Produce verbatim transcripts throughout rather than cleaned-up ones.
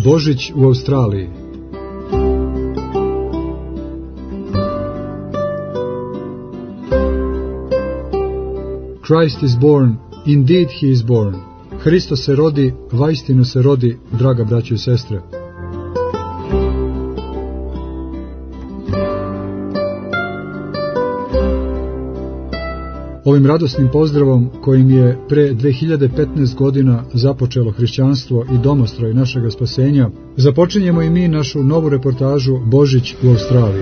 Božić u Australiji. Christ is born, indeed he is born. Hristos se rodi, vaistinu se rodi, draga braćo i sestre. Ovim radosnim pozdravom kojim je pre dve hiljade petnaest godina započelo hrišćanstvo i domostroj našega spasenja, započinjemo i mi našu novu reportažu Božić u Australiji.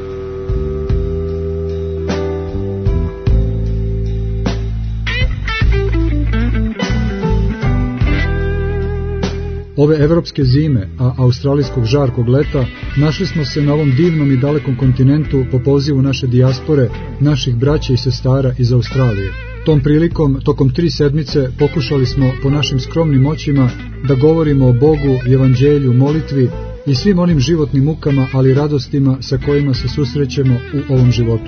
Ove evropske zime, a australijskog žarkog leta, našli smo se na ovom divnom i dalekom kontinentu po pozivu naše dijaspore, naših braća i sestara iz Australije. Tom prilikom, tokom tri sedmice, pokušali smo po našim skromnim moćima da govorimo o Bogu, evanđelju, molitvi i svim onim životnim mukama, ali radostima sa kojima se susrećemo u ovom životu.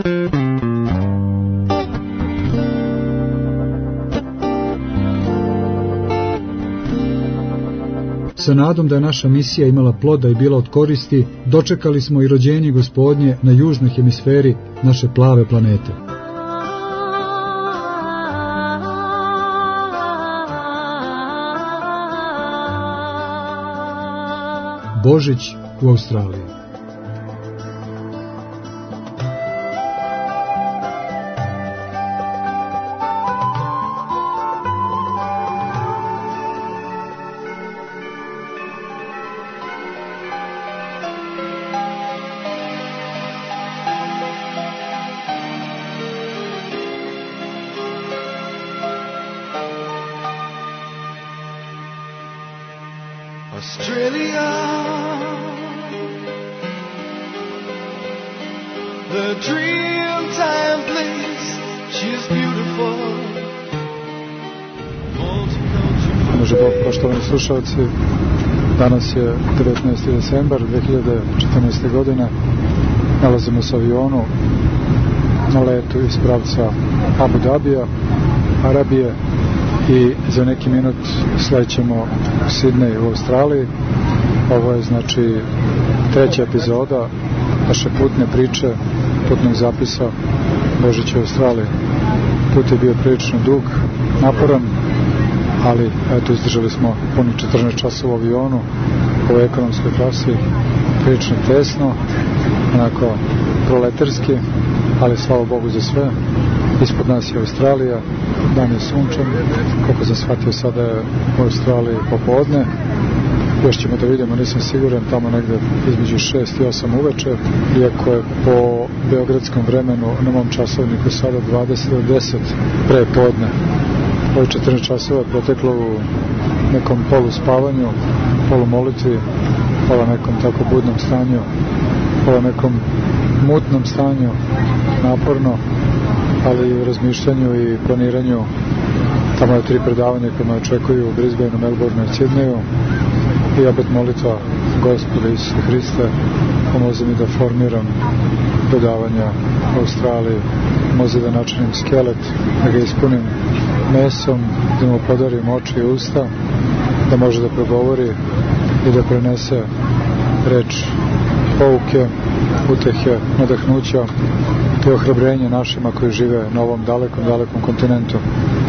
Sa nadom da je naša misija imala ploda i bila od koristi, dočekali smo i rođenje Gospodnje na južnoj hemisferi naše plave planete. Božić u Australiji. Australia, the dream-time place, she's beautiful. Može Bog, poštovani slušalci, danas je devetnaesti decembar dve hiljade četrnaeste. godine, nalazimo se u avionu na letu iz pravca Abu Dabija, Arabije, i za neki minut slećemo u Sidney u Australiji. Ovo je znači treća epizoda naše putne priče, putnog zapisa Božića u Australiji. Put je bio prilično dug, naporan, ali eto, izdržali smo punih četrnaest časova u avionu, u ovoj ekonomskoj klasi, prilično tesno, onako proletarski, ali slava Bogu za sve. Ispod nas je Australija, dan je sunčan, koliko sam shvatio sada je u Australiji popodne, još ćemo da vidimo, nisam siguran, tamo negde između šest i osam uveče, iako je po beogradskom vremenu na mom časovniku sada dvadeset do deset pre podne. Ovo četrnaest časova je proteklo u nekom polu spavanju, polu molitvi, pola nekom tako budnom stanju, pola nekom mutnom stanju, naporno, ali i u razmišljanju i planiranju. Tamo je tri predavanja koje me očekuju u Brisbaneu, Melbourneu i Sidneyu i opet molitva Gospoda Isusa Hrista, pomozi mi da formiram predavanja u Australiji, pomozi da načinim skelet, da ga ispunim mesom, da mu podarim oči i usta, da može da progovori i da prenese reč pouke, utehe, nadahnuća i ohrabrenje našima koji žive na ovom dalekom, dalekom kontinentu.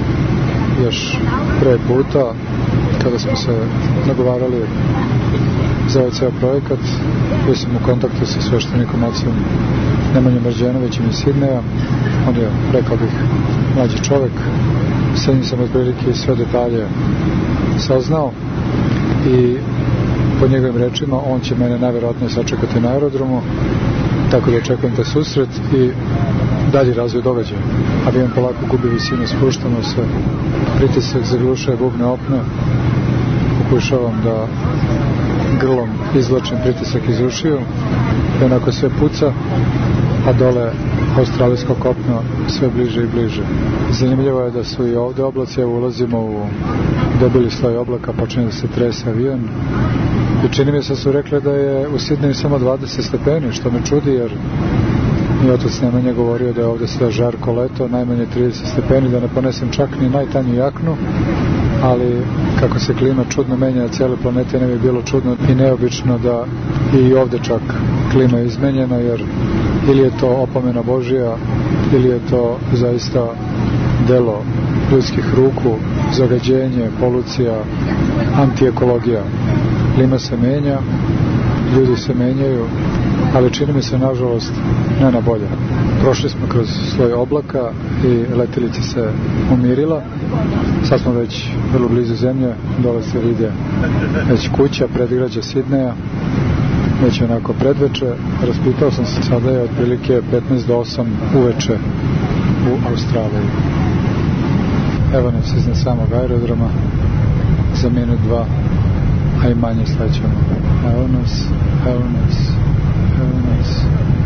Još pre puta, kada smo se nagovarali za ovaj ceo projekat, bio sam u kontaktu sa sveštenikom ocem Nemanjom Mrđenovićem iz Sidneja. On je, rekao bih, mlađi čovek. Sa njim sam otprilike sve detalje saznao i po njegovim rečima on će mene najverovatnije sačekati na aerodromu, tako da očekujem taj susret i dalji razvoj događaja. Avion polako gubi visinu, spuštamo se, pritisak zaglušuje gubne opne, pokušavam da grlom izvlačim pritisak iz ušiju i onako sve puca, a dole australijsko kopno sve bliže i bliže. Zanimljivo je da su i ovde oblaci, evo ulazimo u dobili sloj oblaka, počinje da se trese avion i čini mi se su rekli da je u Sidneju samo dvadeset stepeni, što me čudi jer mi otac Nemanja govorio da je ovde sve žarko leto, najmanje trideset stepeni, da ne ponesem čak ni najtanju jaknu ali kako se klima čudno menja na cijeloj planeti, ne bi bilo čudno i neobično da i ovdje čak klima je izmenjena, jer ili je to opomena Božija, ili je to zaista delo ljudskih ruku, zagađenje, polucija, antiekologija. Klima se menja, ljudi se menjaju, ali čini mi se, nažalost, ne na bolje. Prošli smo kroz sloj oblaka i letilica se umirila. Sad smo već vrlo blizu zemlje, dole se vide već kuća, predgrađa Sidneja, već onako predveče. Raspitao sam se, sada je otprilike petnaest do osam uveče u Australiji. Evo nas iznad samog aerodroma, za minut dva, a i manje slećemo. Evo nas, evo nas, evo nas.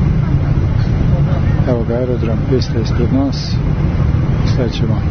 Evo ga aerodrom, isto ispred nas, slećemo.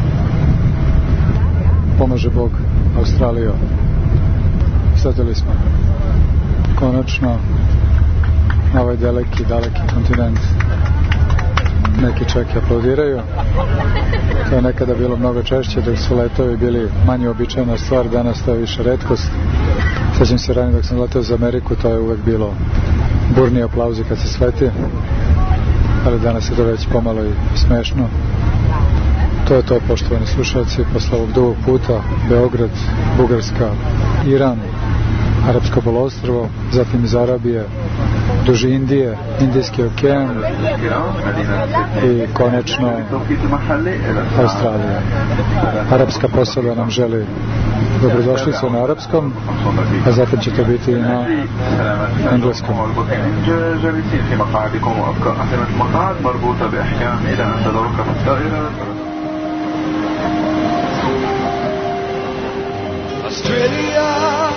Pomaže Bog, Australijo. Sleteli smo. Konačno, na ovaj daleki, daleki kontinent. Neki čak i aplaudiraju. To je nekada bilo mnogo češće, dok su letovi bili manje običajna stvar, danas to je više retkost. Sjećam se ranije dok sam letao za Ameriku, to je uvek bilo burni aplauzi kad se sleti, ali danas je to već pomalo i smešno. To je to, poštovani slušalci, posle ovog dugog puta, Beograd, Bugarska, Iran, Arapsko poluostrvo, zatim iz Arabije, duž Indije, Indijski okean i konačno Australija. Arapska posada nam želi dobrodošlicu na arapskom, a zatim će to biti i na engleskom. Australia,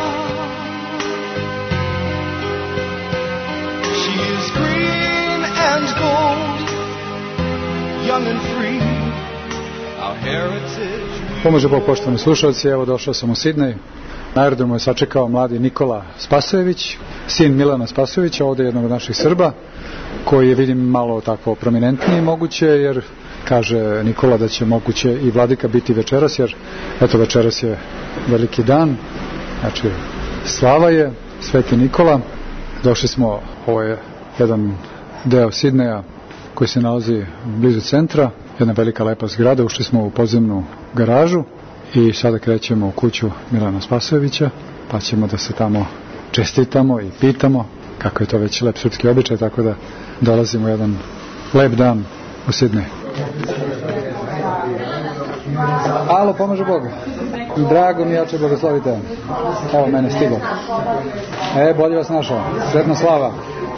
she is green and gold, young and free, our heritage. Pomože Bog, poštovani slušalci, evo došao sam u Sidnej. Na aerodromu je sačekao mladi Nikola Spasojević, sin Milana Spasojevića, ovdje jednog od naših Srba, koji je, vidim, malo tako prominentniji moguće, jer kaže Nikola da će moguće i vladika biti večeras, jer eto večeras je veliki dan, znači slava je, Sveti Nikola. Došli smo, ovo je jedan deo Sidneja koji se nalazi blizu centra, jedna velika lepa zgrada, ušli smo u podzemnu garažu i sada krećemo u kuću Milana Spasojevića, pa ćemo da se tamo čestitamo i pitamo kako je to već lep srpski običaj, tako da dolazimo jedan lep dan u Sidnej. Alo, pomože Bog. Drago mi, jače blagoslovite. Evo, mene stiglo. E, bolje vas našao. Sretna slava.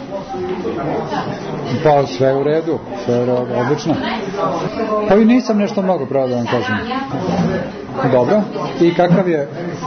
Pa, sve u redu. Sve u redu, odlično. Pa i nisam nešto mnogo, pravo da vam kažem. Dobro. I kakav je?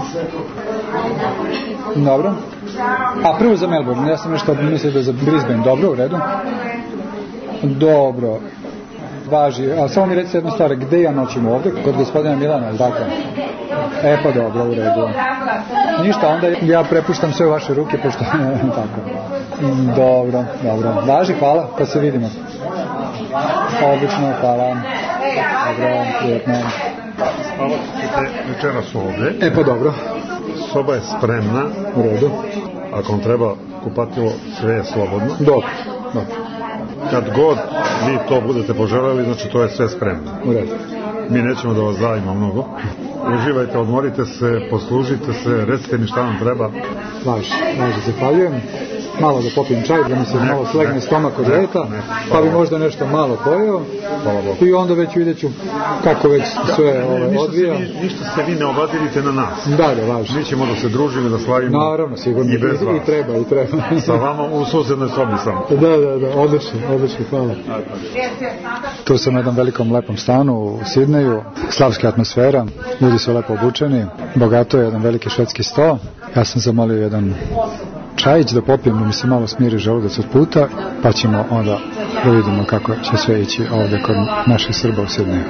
Dobro. A prvo za Melbourne. Ja sam nešto mislio da za Brisbane. Dobro, u redu. Dobro. Važi, a samo mi recite jednu stvar, gde ja noćim ovdje? Kod gospodina Milana, ili tako? E pa dobro, u redu. Ništa, onda ja prepuštam sve u vaše ruke, pošto tako. Dobro, dobro. Važi, hvala, pa se vidimo. Odlično, hvala. Dobro, prijetno. Spavaćete večeras ovdje. E pa dobro. Soba je spremna. U redu. Ako vam treba kupatilo, sve je slobodno. Dobro, dobro. Kad god vi to budete poželjeli, znači to je sve spremno. U redu. Mi nećemo da vas davimo mnogo. Uživajte, odmorite se, poslužite se, recite mi šta vam treba. Važi, važi, zahvaljujem. Malo da popijem čaj, da mi se ne, malo slegne ne, stomak od ne, leta, ne, pa bi možda nešto malo pojeo. Hvala Bogu. I onda već vidjet ću kako već sve ove, ništa odvija. Se vi, ništa se vi ne obadirite na nas. Da, da, važi. Mi ćemo da se družimo, da slavimo. Naravno, sigurno. I bez vas. I treba, i treba. Sa vama u susednoj sobi sam. Da, da, da, odlično, odlično, hvala. Tu sam u jednom velikom lepom stanu u Sidneju, slavska atmosfera, ljudi su lepo obučeni, bogato je jedan veliki švedski sto. Ja sam zamolio jedan čajić da popijem, da mi se malo smiri želudac od puta, pa ćemo onda da vidimo kako će sve ići ovdje kod naših Srba u Sidneju.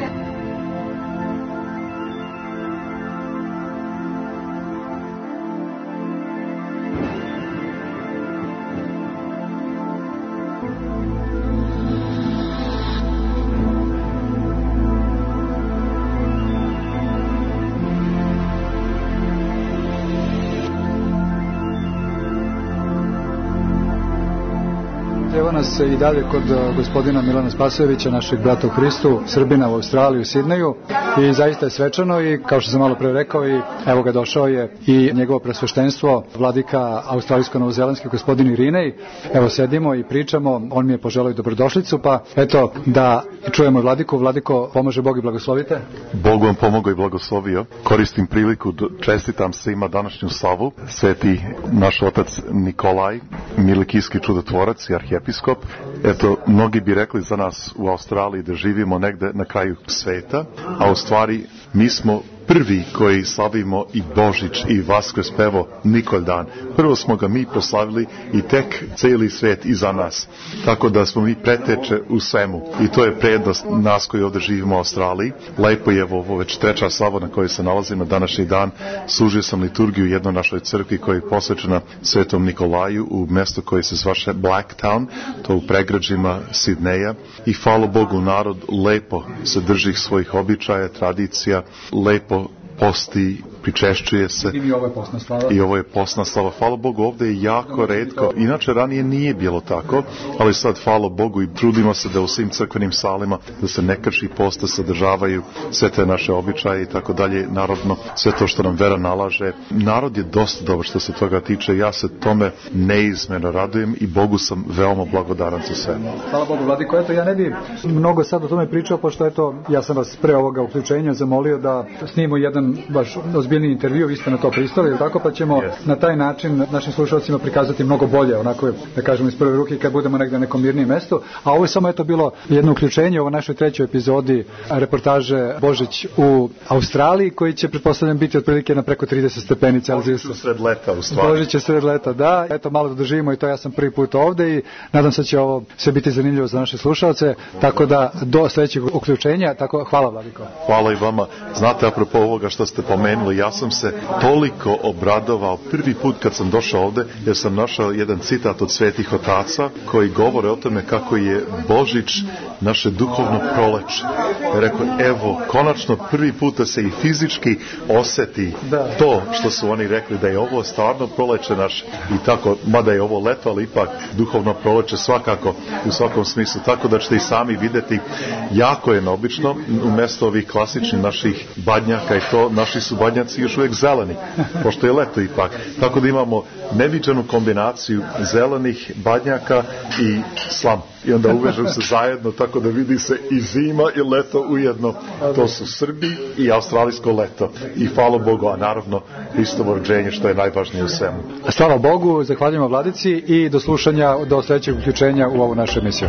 nas i dalje kod gospodina Milana Spasojevića, našeg brata u Hristu, Srbina u Australiji, u Sidneju, i zaista je svečano i kao što sam malo pre rekao, i evo ga došao je i njegovo presveštenstvo, vladika australijsko-novozelandski gospodin Irinej. Evo sedimo i pričamo, on mi je poželao i dobrodošlicu, pa eto da čujemo vladiku. Vladiko, pomaže Bog i blagoslovite. Bog vam pomogao i blagoslovio. Koristim priliku, čestitam svima današnju slavu. Sveti naš otac Nikolaj, milikijski čudotvorac i arhijepiskop. Eto, mnogi bi rekli za nas u Australiji da živimo negde na kraju sveta, a u stvari mi smo prvi koji slavimo i Božić i Vaskrs pevo Nikoldan. Prvo smo ga mi proslavili i tek cijeli svet iza nas. Tako da smo mi preteče u svemu. I to je prednost nas koji ovdje živimo u Australiji. Lepo je ovo već treća slava na kojoj se nalazim na današnji dan. Služio sam liturgiju u jednoj našoj crkvi koja je posvećena Svetom Nikolaju u mjestu koje se zvaše Blacktown, to u pregrađima Sidneja. I hvala Bogu, narod lepo se drži svojih običaja, tradicija, lepo posti, pričešćuje se. I ovo je posna slava. I ovo je posna slava. Hvala Bogu, ovdje je jako retko. Inače, ranije nije bilo tako, ali sad, hvala Bogu, i trudimo se da u svim crkvenim salima, da se ne krši posta, sadržavaju sve te naše običaje i tako dalje. Naravno, sve to što nam vera nalaže. Narod je dosta dobar što se toga tiče. Ja se tome neizmjerno radujem i Bogu sam veoma blagodaran za sve. Hvala Bogu, vladiko. Eto, ja ne bi mnogo sad o tome pričao, pošto eto, ja sam vas pre ovoga uključenja zamolio da snimimo jedan baš ozbiljni intervju, vi ste na to pristali, tako, pa ćemo yes. na taj način našim slušalcima prikazati mnogo bolje, onako, da kažemo, iz prve ruke kad budemo negde na nekom mirnijem mestu. A ovo je samo eto bilo jedno uključenje u našoj trećoj epizodi reportaže Božić u Australiji, koji će, pretpostavljam, biti otprilike na preko trideset stepeni Celzijusa. Božić u sred leta, u stvari. Božić je sred leta, da. Eto, malo da doživimo i to, ja sam prvi put ovde i nadam se da će ovo sve biti zanimljivo za naše slušalce, tako da do sljedećeg uključenja, tako, hvala vladiko. Hvala i vama. Znate, apropo ovoga što ste pomenuli, ja sam se toliko obradovao prvi put kad sam došao ovde, jer sam našao jedan citat od svetih otaca koji govore o tome kako je Božić naše duhovno proleće. Rekao, evo, konačno prvi put da se i fizički oseti da. To što su oni rekli, da je ovo stvarno proleće naše i tako, mada je ovo leto, ali ipak duhovno proleće svakako u svakom smislu, tako da ćete i sami vidjeti, jako je neobično, umjesto ovih klasičnih naših badnjaka i to, naši su badnjaci još uvijek zeleni, pošto je leto ipak. Tako da imamo neviđenu kombinaciju zelenih badnjaka i slam. I onda uvežu se zajedno, tako da vidi se i zima i leto ujedno. To su Srbi i australijsko leto. I hvala Bogu, a naravno Hristovo rođenje, što je najvažnije u svemu. Slava Bogu, zahvaljujemo vladici i do slušanja, do sljedećeg uključenja u ovu našu emisiju.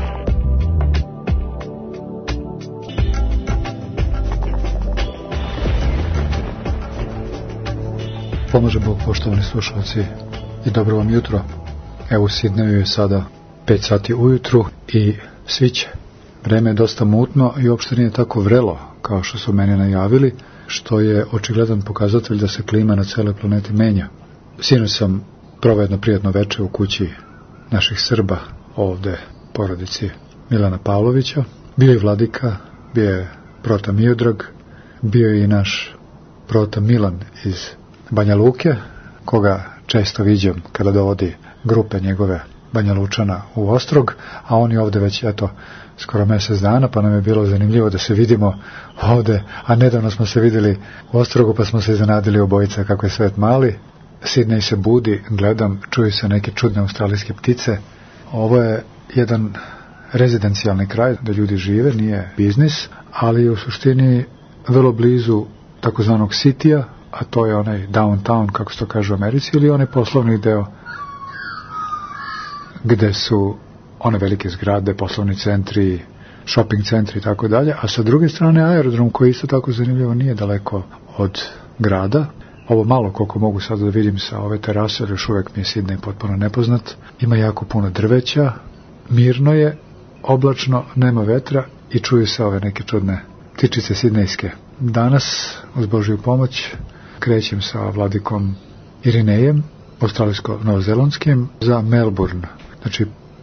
Pomože Bog, poštovani slušalci, i dobro vam jutro. Evo, u Sidneju je sada pet sati ujutru i sviće. Vreme je dosta mutno i uopšte nije tako vrelo kao što su meni najavili, što je očigledan pokazatelj da se klima na celoj planeti menja. Sinoć sam proveo jedno prijatno veče u kući naših Srba, ovde porodici Milana Pavlovića. Bio je vladika, bio je prota Miodrag, bio je i naš prota Milan iz Banja Luke, koga često viđam kada dovodi grupe njegove Banja Lučana u Ostrog, a on je ovde već, eto, skoro mjesec dana, pa nam je bilo zanimljivo da se vidimo ovde, a nedavno smo se vidjeli u Ostrogu, pa smo se iznenadili obojica kako je svet mali. Sidnej se budi, gledam, čuju se neke čudne australijske ptice. Ovo je jedan rezidencijalni kraj da ljudi žive, nije biznis, ali u suštini vrlo blizu takozvanog Citya, a to je onaj downtown, kako se to kaže u Americi, ili onaj poslovni deo gde su one velike zgrade, poslovni centri, shopping centri i tako dalje, a sa druge strane aerodrom koji isto tako zanimljivo nije daleko od grada. Ovo malo koliko mogu sad da vidim sa ove terase, još uvijek mi je Sidnej potpuno nepoznat. Ima jako puno drveća, mirno je, oblačno, nema vetra i čuju se ove neke čudne ptičice sidnejske. Danas, uz Božju pomoć, krećem sa vladikom Irinejem, australijsko-novozelandskim, za Melbourne. Znači,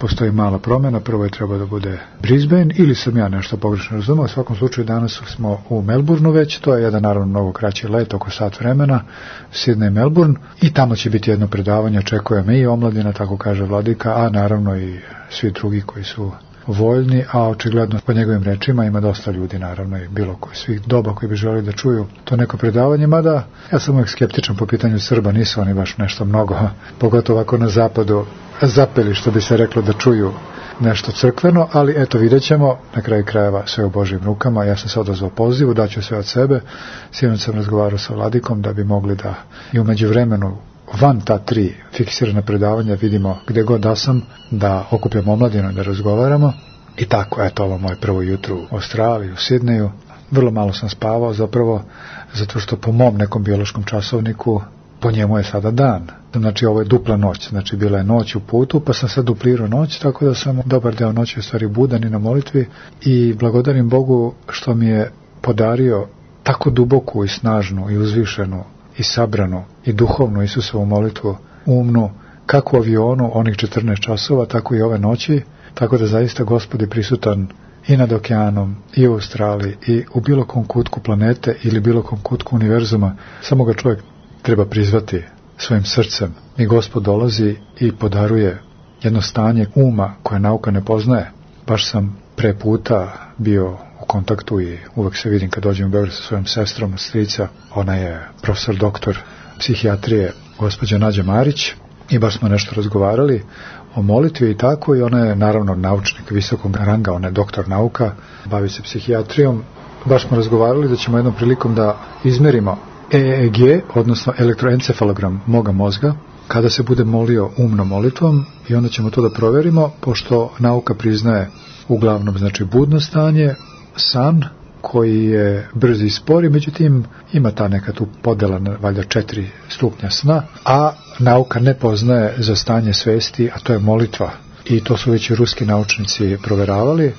postoji mala promjena, prvo je trebao da bude Brisbane, ili sam ja nešto pogrešno razumio. U svakom slučaju danas smo u Melbourneu već, to je jedan naravno mnogo kraći let, oko sat vremena, Sydney, Melbourne, i tamo će biti jedno predavanje, očekuje me i omladina, tako kaže vladika, a naravno i svi drugi koji su voljni, a očigledno po njegovim rečima ima dosta ljudi, naravno i bilo koji, svih doba koji bi želi da čuju to neko predavanje, mada ja sam uvijek skeptičan po pitanju Srba, nisu oni baš nešto mnogo, pogotovo ako na zapadu zapeli, što bi se reklo, da čuju nešto crkveno, ali eto, vidjet ćemo, na kraju krajeva sve u Božjim rukama. Ja sam se odazvao pozivu, daću sve od sebe, sinoć sam razgovarao sa vladikom da bi mogli da i u međuvremenu van ta tri fiksirana predavanja vidimo gde god da sam, da okupljam omladinu, da razgovaramo. I tako, eto, ovo moje prvo jutro u Australiji, u Sidneju. Vrlo malo sam spavao, zapravo, zato što po mom nekom biološkom časovniku, po njemu je sada dan. Znači, ovo je dupla noć, znači bila je noć u putu, pa sam sad duplirao noć, tako da sam dobar deo noći u stvari budan i na molitvi, i blagodarim Bogu što mi je podario tako duboku i snažnu i uzvišenu i sabranu i duhovnu Isusovu molitvu, umnu, kako u avionu onih četrnaest časova, tako i ove noći, tako da zaista Gospod je prisutan i nad okeanom, i u Australiji, i u bilo kom kutku planete ili bilo kom kutku univerzuma. Samo ga čovjek treba prizvati svojim srcem, i Gospod dolazi i podaruje jedno stanje uma koje nauka ne poznaje. Baš sam pre puta bio u kontaktu i uvek se vidim kad dođem u Beograd sa svojom sestrom, strica, ona je profesor doktor psihijatrije, gospođa Nađa Marić, i baš smo nešto razgovarali o molitvi i tako, i ona je naravno naučnik visokog ranga, ona je doktor nauka, bavi se psihijatrijom. Baš smo razgovarali da ćemo jednom prilikom da izmerimo E E G, odnosno elektroencefalogram moga mozga, kada se bude molio umnom molitvom, i onda ćemo to da proverimo, pošto nauka priznaje uglavnom, znači, budno stanje, san koji je brzi i spori, međutim ima ta neka tu podela na valjda četiri stupnja sna, a nauka ne poznaje za stanje svesti, a to je molitva. I to su već i ruski naučnici proveravali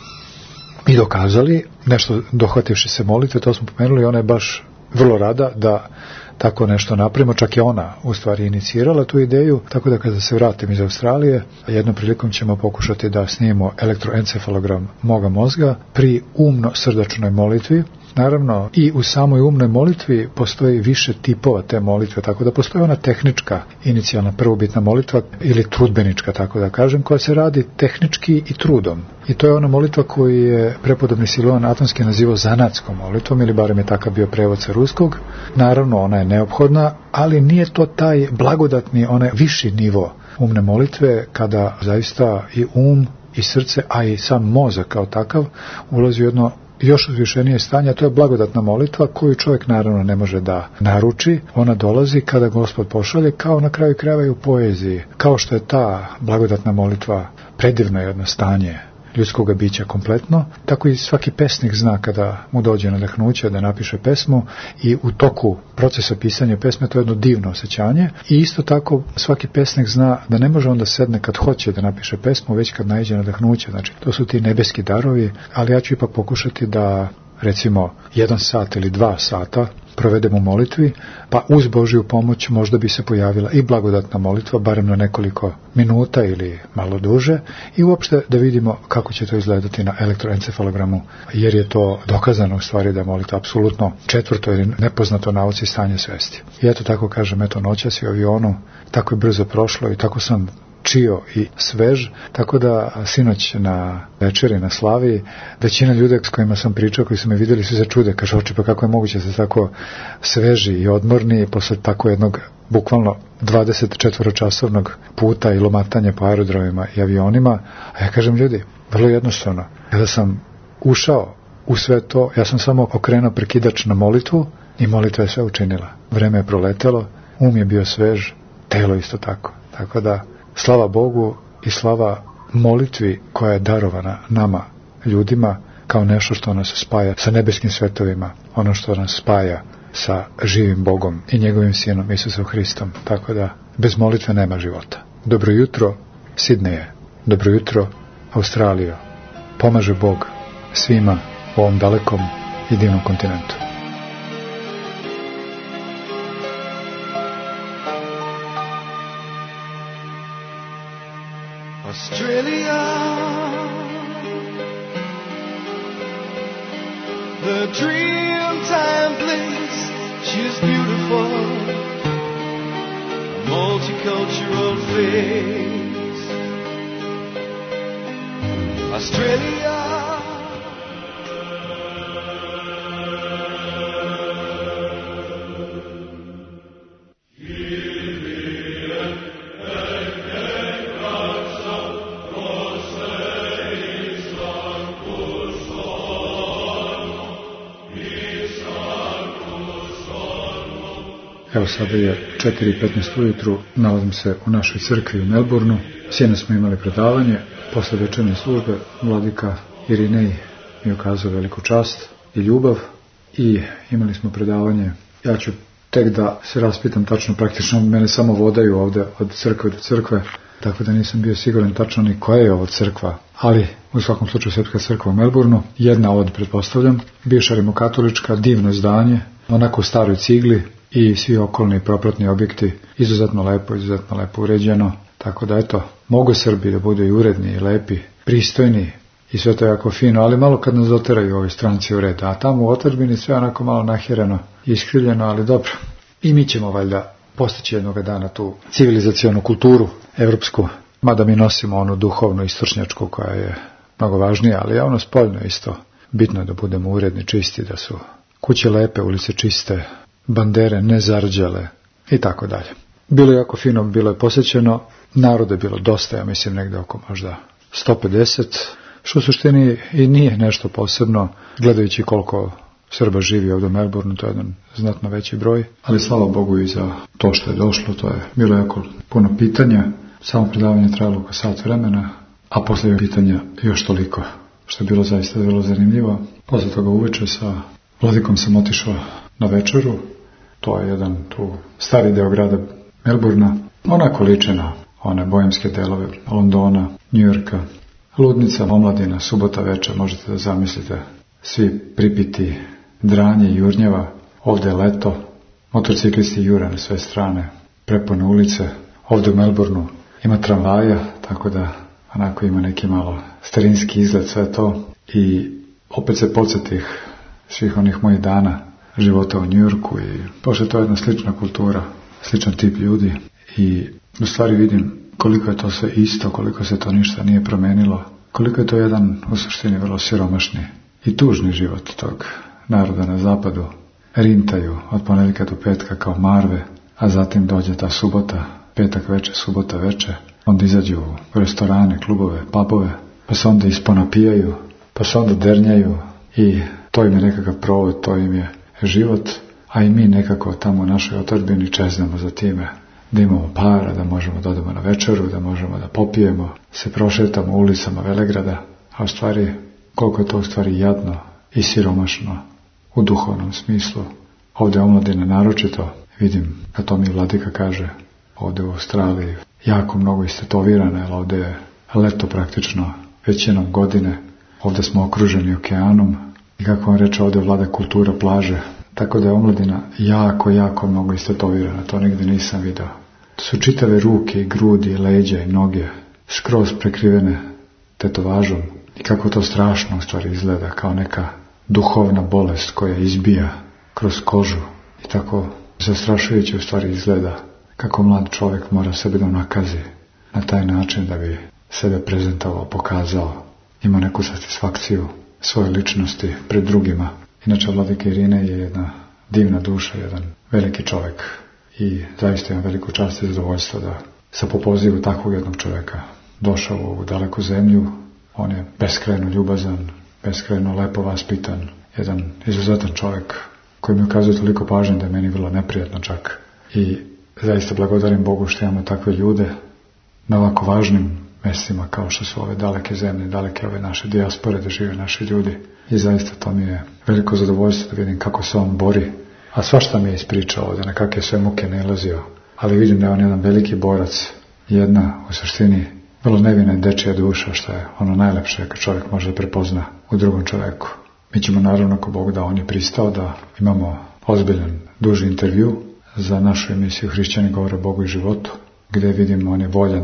i dokazali, nešto dohvativši se molitve, to smo pomenuli, ona je baš vrlo rada da tako nešto napravimo, čak je ona u stvari inicirala tu ideju, tako da kada se vratim iz Australije, jednom prilikom ćemo pokušati da snimimo elektroencefalogram moga mozga pri umno-srdačnoj molitvi. Naravno, i u samoj umnoj molitvi postoji više tipova te molitve, tako da postoji ona tehnička, inicijalna prvobitna molitva, ili trudbenička, tako da kažem, koja se radi tehnički i trudom. I to je ona molitva koju je prepodobni Silovan Atonski nazivao zanatskom molitvom, ili barem je takav bio prevod sa ruskog. Naravno, ona je neophodna, ali nije to taj blagodatni, onaj viši nivo umne molitve, kada zaista i um, i srce, a i sam mozak kao takav ulazi u jedno još uzvišenije stanje, a to je blagodatna molitva koju čovjek naravno ne može da naruči. Ona dolazi kada Gospod pošalje, kao na kraju krajeva i u poeziji. Kao što je ta blagodatna molitva predivno jedno stanje ljudskog bića kompletno, tako i svaki pesnik zna kada mu dođe nadahnuće da napiše pesmu, i u toku procesa pisanja pesme to je jedno divno osjećanje. I isto tako svaki pesnik zna da ne može onda sedne kad hoće da napiše pesmu, već kad naiđe nadahnuće. Znači, to su ti nebeski darovi, ali ja ću ipak pokušati da, recimo, jedan sat ili dva sata provedemo u molitvi, pa uz Božju pomoć možda bi se pojavila i blagodatna molitva, barem na nekoliko minuta ili malo duže, i uopšte da vidimo kako će to izgledati na elektroencefalogramu, jer je to dokazano u stvari da je molitva apsolutno četvrto ili nepoznato nauci stanje svesti. I eto, tako kažem, eto, noćas i u avionu, tako je brzo prošlo i tako sam čio i svež, tako da sinoć na večeri, na slavi, većina ljude s kojima sam pričao, koji su me vidjeli, su se čude, kaže, oči, pa kako je moguće da se tako sveži i odmorni posle tako jednog bukvalno dvadeset četiri časovnog puta i lomatanja po aerodromima i avionima. A ja kažem, ljudi, vrlo jednostavno, kada sam ušao u sve to, ja sam samo okrenuo prekidač na molitvu i molitva je sve učinila. Vreme je proletelo, um je bio svež, telo isto tako. Tako da, slava Bogu i slava molitvi koja je darovana nama, ljudima, kao nešto što nas spaja sa nebeskim svetovima, ono što nas spaja sa živim Bogom i njegovim sinom Isusom Hristom. Tako da, bez molitve nema života. Dobro jutro, Sidneje. Dobro jutro, Australijo. Pomaže Bog svima u ovom dalekom i divnom kontinentu. A Australia, the Dreamtime place. She is beautiful, a multicultural face. Australia. Evo sada je četiri i petnaest ujutru, nalazim se u našoj crkvi u Melbourneu. Sinoć smo imali predavanje, posle večernje službe vladika Irinej mi ukazao veliku čast i ljubav i imali smo predavanje. Ja ću tek da se raspitam tačno, praktično mene samo vodaju ovde od crkve do crkve, tako da nisam bio siguran tačno ni koja je ovo crkva, ali u svakom slučaju Srpska crkva u Melbourneu, jedna od, pretpostavljam, bivša rimokatolička, divno zdanje, onako u staroj cigli, i svi okolni propratni objekti, izuzetno lepo, izuzetno lepo uređeno, tako da eto, mogu Srbi da budu i uredni, i lepi, pristojni, i sve to jako fino, ali malo kad nas doteraju ovi stranci u red, a tamo u otadžbini sve onako malo nahjereno, iskrivljeno, ali dobro. I mi ćemo valjda postići jednog dana tu civilizacionu kulturu evropsku, mada mi nosimo onu duhovnu istočnjačku koja je mnogo važnija, ali je ono spoljno isto. Bitno je da budemo uredni, čisti, da su kuće lepe, ulice čiste, bandere nezarđale i tako dalje. Bilo je jako fino, bilo je posjećeno, naroda je bilo dosta, ja mislim negde oko možda sto pedeset, što u suštini i nije nešto posebno, gledajući koliko Srba živi ovdje u Melbourneu, to je jedan znatno veći broj, ali slava Bogu i za to što je došlo, to je bilo jako puno pitanja, samo predavanje trajalo oko sat vremena, a poslije pitanja još toliko, što je bilo zaista vrlo zanimljivo. Posle toga uveče sa vladikom sam otišao na večeru, to je jedan tu stari deo grada Melbournea, onako liče na one bojemske delove Londona, Njujorka, ludnica, omladina, subota večer, možete da zamislite, svi pripiti, dranje i jurnjeva, ovdje je leto, motociklisti jure na sve strane, prepune ulice, ovdje u Melbourneu ima tramvaja, tako da onako ima neki malo starinski izgled sve to i opet se podsjetih svih onih mojih dana života u Njujorku i pošto je to jedna slična kultura, sličan tip ljudi i u stvari vidim koliko je to sve isto, koliko se to ništa nije promenilo, koliko je to jedan u suštini vrlo siromašni i tužni život tog naroda na zapadu. Rintaju od ponedjeljka do petka kao marve, a zatim dođe ta subota, petak veče, subota veče, onda izađu u restorane, klubove, pubove, pa se onda isponapijaju, pa se onda dernjaju i to im je nekakav provod, to im je život, a i mi nekako tamo u našoj otadžbini čeznemo za time, da imamo para, da možemo da odemo na večeru, da možemo da popijemo, se prošetamo ulicama Velegrada, a u stvari, koliko je to u stvari jadno i siromašno u duhovnom smislu. Ovdje omladine naročito, vidim, kad to mi vladika kaže, ovdje u Australiji jako mnogo istetovirane, jer ovdje je leto praktično većinom godine, ovdje smo okruženi okeanom i kako vam reče, ovdje vlada kultura plaže, tako da je omladina jako, jako mnogo istetovirana, to nigdje nisam vidio. To su čitave ruke i grudi i leđa i noge, skroz prekrivene tetovažom i kako to strašno u stvari izgleda, kao neka duhovna bolest koja izbija kroz kožu i tako zastrašujuće u stvari izgleda kako mlad čovjek mora sebe da nakazi na taj način da bi sebe prezentovao, pokazao, ima neku satisfakciju svoje ličnosti pred drugima. Inače, vladika Irinej je jedna divna duša, jedan veliki čovjek i zaista imam veliku čast i zadovoljstvo da se po pozivu takvog jednog čovjeka došao u ovu daleku zemlju. On je beskrajno ljubazan, beskrajno lepo vaspitan, jedan izuzetan čovjek koji mi ukazuje toliko pažnje da je meni vrlo neprijatno čak. I zaista blagodarim Bogu što imamo takve ljude na ovako važnim mjestima kao što su ove daleke zemlje, daleke ove naše dijaspore da žive naši ljudi. I zaista to mi je veliko zadovoljstvo da vidim kako se on bori. A svašta mi je ispričao ovdje, na kakve sve muke nailazio. Ali vidim da je on jedan veliki borac, jedna u suštini vrlo nevina dečija duša, što je ono najlepše kad čovjek može da prepozna u drugom čovjeku. Mi ćemo naravno, ako Bog da, on je pristao da imamo ozbiljan, duži intervju za našu emisiju Hrišćani govore o Bogu i životu, gdje vidimo on je voljan da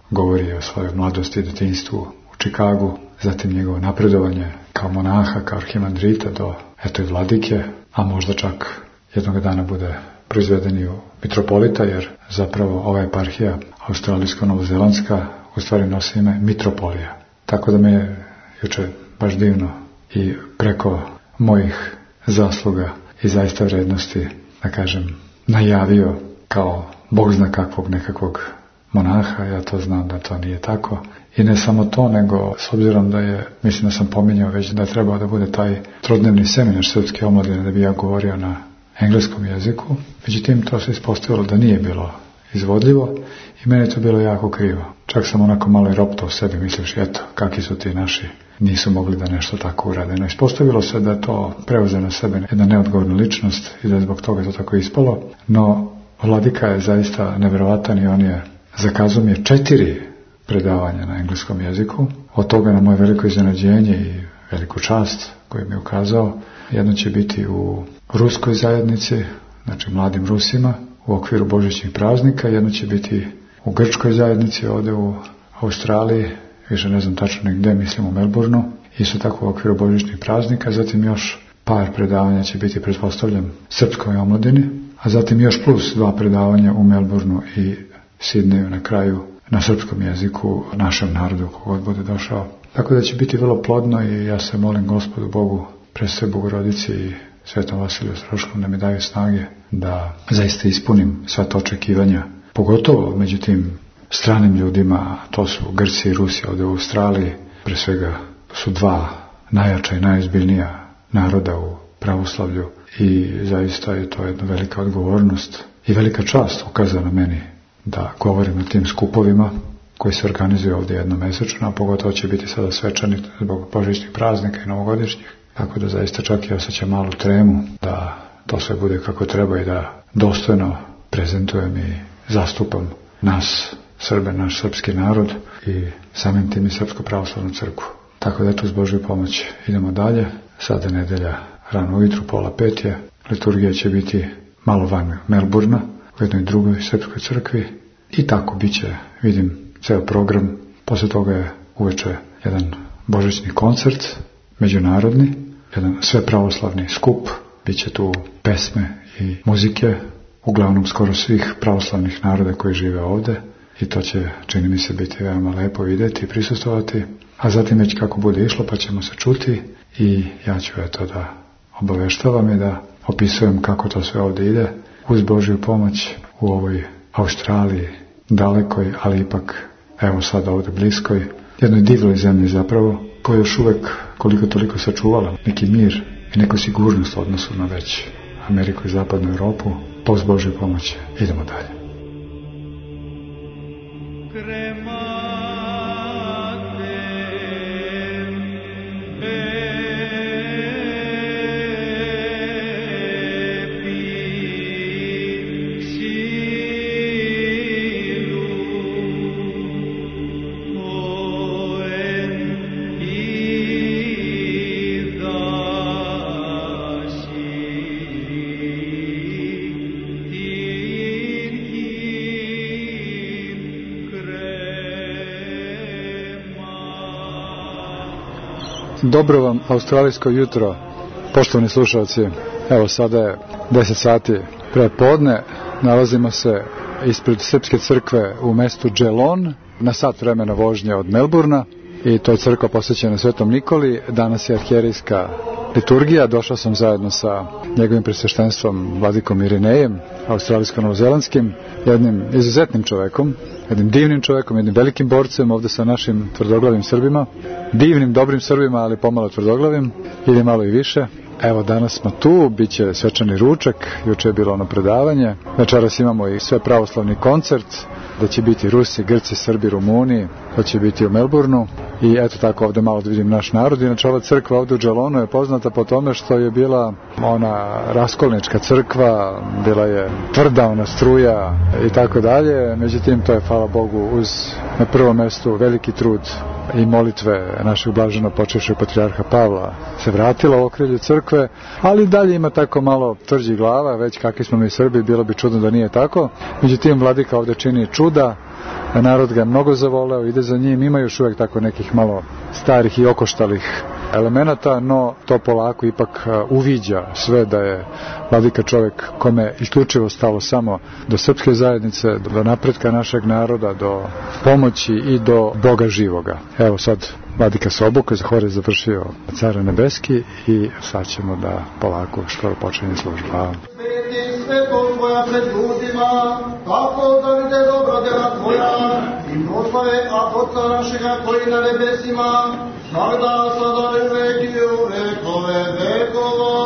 govori o svojoj mladosti i detinjstvu u Čikagu, zatim njegovo napredovanje kao monaha, kao arhimandrita do eto i vladike, a možda čak jednog dana bude proizveden i u mitropolita, jer zapravo ova eparhija australijsko-novozelandska u stvari nosi ime mitropolija. Tako da me je juče baš divno i preko mojih zasluga i zaista vrednosti, da kažem, najavio kao Bog zna kakvog nekakvog monaha. Ja to znam da to nije tako. I ne samo to, nego s obzirom da je, mislim da sam pominjao već da je trebao da bude taj trodnevni seminar srpske omladine, da bi ja govorio na engleskom jeziku. Međutim, to se ispostavilo da nije bilo izvodljivo i meni je to bilo jako krivo. Čak sam onako malo i roptao u sebi, misliš, eto, kakvi su ti naši, nisu mogli da nešto tako urade. No, ispostavilo se da je to preuzeo na sebe jedna neodgovorna ličnost i da je zbog toga to tako ispalo. No, vladika je zaista neverovatan i on je zakazao mi je četiri predavanja na engleskom jeziku. Od toga na moje veliko iznenađenje i veliku čast koju mi je ukazao. Jedno će biti u ruskoj zajednici, znači mladim Rusima, u okviru božićnih praznika. Jedno će biti u grčkoj zajednici ovdje u Australiji, više ne znam tačno gdje, mislim u Melbourneu, isto tako u okviru božićnih praznika. Zatim još par predavanja će biti, pretpostavljam, srpskoj omladini, a zatim još plus dva predavanja u Melbourneu i Sidneju na kraju na srpskom jeziku našem narodu kogod bude došao. Tako da će biti vrlo plodno i ja se molim Gospodu Bogu, pre sve Bogorodici i Svetom Vasiliju Ostroškom da mi daju snage da zaista ispunim sva ta očekivanja. Pogotovo među tim stranim ljudima, to su Grci i Rusi ovdje u Australiji, pre svega su dva najjača i najozbiljnija naroda u pravoslavlju i zaista je to jedna velika odgovornost i velika čast ukazana meni da govorim na tim skupovima koji se organizuju ovdje jednomesečno, a pogotovo će biti sada svečani zbog božićnih praznika i novogodišnjih. Tako da zaista čak i osjećam malu tremu da to sve bude kako treba i da dostojno prezentujem i zastupam nas, Srbe, naš srpski narod i samim tim i Srpsku pravoslavnu crkvu. Tako da eto, uz Božju pomoć idemo dalje. Sada je nedelja rano ujutru, pola pet je. Liturgija će biti malo van Melbournea, u jednoj drugoj srpskoj crkvi. I tako bit će, vidim, ceo program. Posle toga je uveče jedan božićni koncert, međunarodni, jedan svepravoslavni skup. Biće tu pesme i muzike, uglavnom skoro svih pravoslavnih naroda koji žive ovde. I to će, čini mi se, biti veoma lepo vidjeti i prisustovati. A zatim već kako bude išlo, pa ćemo se čuti i ja ću eto da obaveštavam i da opisujem kako to sve ovdje ide. Uz Božju pomoć u ovoj Australiji, dalekoj, ali ipak, evo sad ovdje bliskoj, jednoj divnoj zemlji zapravo, koja još uvek koliko toliko sačuvala neki mir i neku sigurnost u odnosu na već Ameriku i zapadnu Europu. Pa uz Božju pomoć idemo dalje. Dobro vam australijsko jutro, poštovani slušalci. Evo sada je deset sati pre podne. Nalazimo se ispred Srpske crkve u mestu Geelong, na sat vremena vožnje od Melbournea, i to je crkva posvećena Svetom Nikoli. Danas je arhijerejska liturgija. Došao sam zajedno sa njegovim presveštenstvom vladikom Irinejem, australijsko-novozelandskim, jednim izuzetnim čovekom, jednim divnim čovekom, jednim velikim borcem ovdje sa našim tvrdoglavim Srbima, divnim, dobrim Srbima, ali pomalo tvrdoglavim, ili malo i više. Evo, danas smo tu, bit će svečani ručak, juče je bilo ono predavanje, večeras imamo i sve pravoslavni koncert, da će biti Rusi, Grci, Srbi, Rumuni, to će biti u Melbourneu. I eto tako ovdje malo da vidim naš narod. Inače ova crkva ovdje u Geelongu je poznata po tome što je bila ona raskolnička crkva, bila je tvrda ona struja i tako dalje. Međutim, to je, hvala Bogu, uz na prvom mjestu veliki trud i molitve našeg blaženo počevšeg patrijarha Pavla se vratila u okrilje crkve, ali dalje ima tako malo tvrđih glava, već kakvi smo mi Srbi, bilo bi čudno da nije tako. Međutim, vladika ovde čini čuda, narod ga je mnogo zavoleo, ide za njim, ima još uvek tako nekih malo starih i okoštalih elemenata, no to polako ipak uviđa sve da je vladika čovjek kome isključivo stalo samo do srpske zajednice, do napretka našeg naroda, do pomoći i do Boga živoga. Evo sad vladika se obukao, hor je završio Cara nebeski i sad ćemo da polako skoro počinje služba. Sveto tvoja pred ljudima, tako da vide dobra dela tvoja i proslave Otca našega koji na nebesima, sada, sada i uvek i u vekove vekova.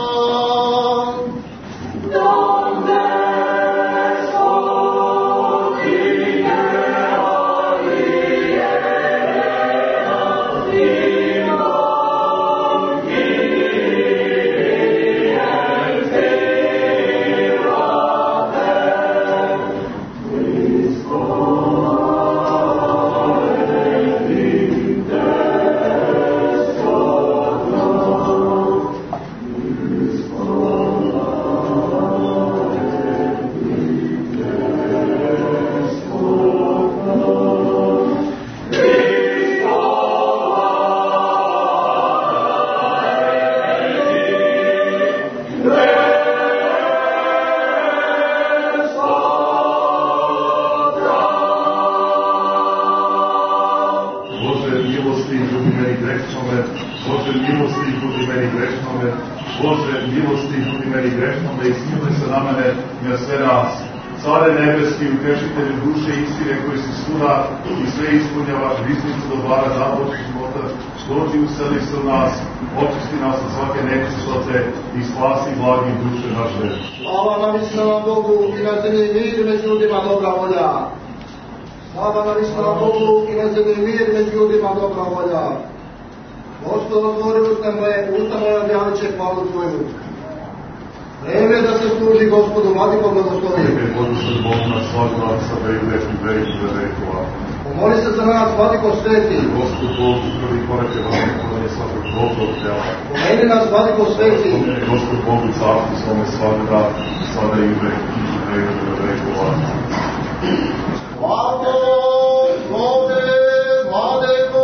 Care nebeski, utešitelju duše istine koji si svuda i sve ispunjavaš, riznicu dobara, započet života, dođi useli se u nas, očisti nas od svake nečistote i spasi blagi duše naše. Slava na visnama Bogu i na zemlji mir među ljudima dobra volja. Slava na visnama Bogu i na zemlji mir među ljudima dobra volja. Gospod otvori usta moje, usta moje objavit će hvalu tvoju. Vreme da se služi Gospodu, vladiko blagoslovi. Neka Bogu se Bog na svaku nas sada i večni vek za vekova. Pomoli se za nas, vladiko sveti. Gospod Bog u prvi korak je vam podanje svakog dobrog dela. Pomeni nas, vladiko sveti. Gospod Bog u carstvu svome svakda, sada i vek za vekova. Vlado, slove, vladeko.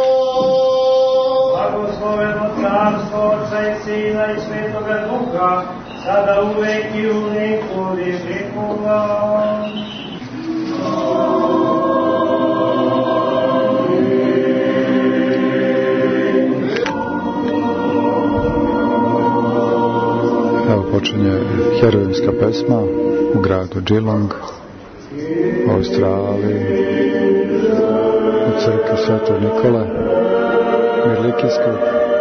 Blagosloveno carstvo Otca i Sina i Svetoga Duha, sada uvek i u vekovi vekova. Evo počinje herojimska pesma u gradu Geelong, u Australiji, u crkvi Svetog Nikole Mirlikijskog.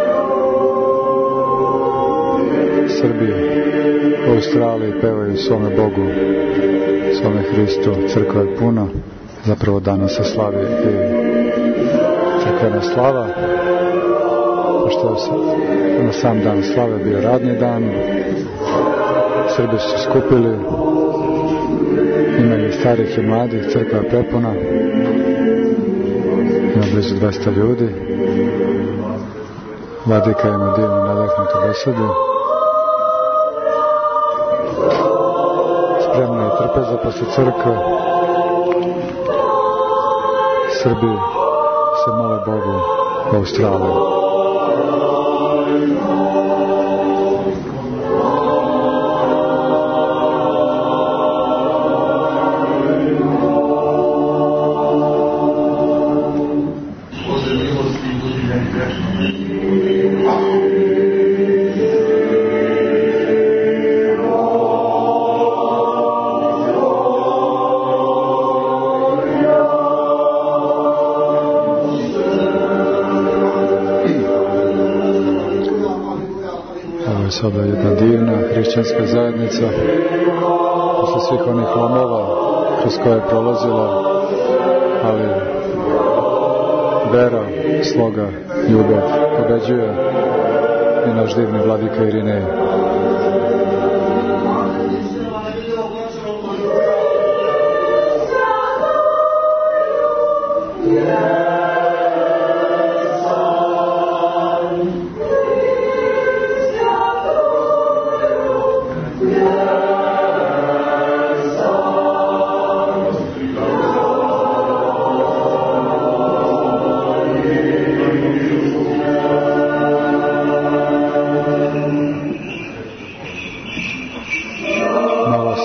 Srbi u Australiji pevaju svome Bogu, svome Hristu, crkva je puna. Zapravo danas se slavi i crkvena slava, pošto je na sam dan slave bio radni dan. Srbi su skupili, ima i starih i mladih, crkva je prepuna, ima blizu dvesta ljudi. Vladika ima divnu nadahnutu besedu. Spremna je trpeza posle crkve. Srbi se mole Bogu u Australiji. Sada jedna divna hrišćanska zajednica posle svih onih lomova kroz koje je prolazila, ali vera, sloga, ljubav pobeđuje i naš divni vladika Irinej. Yeah.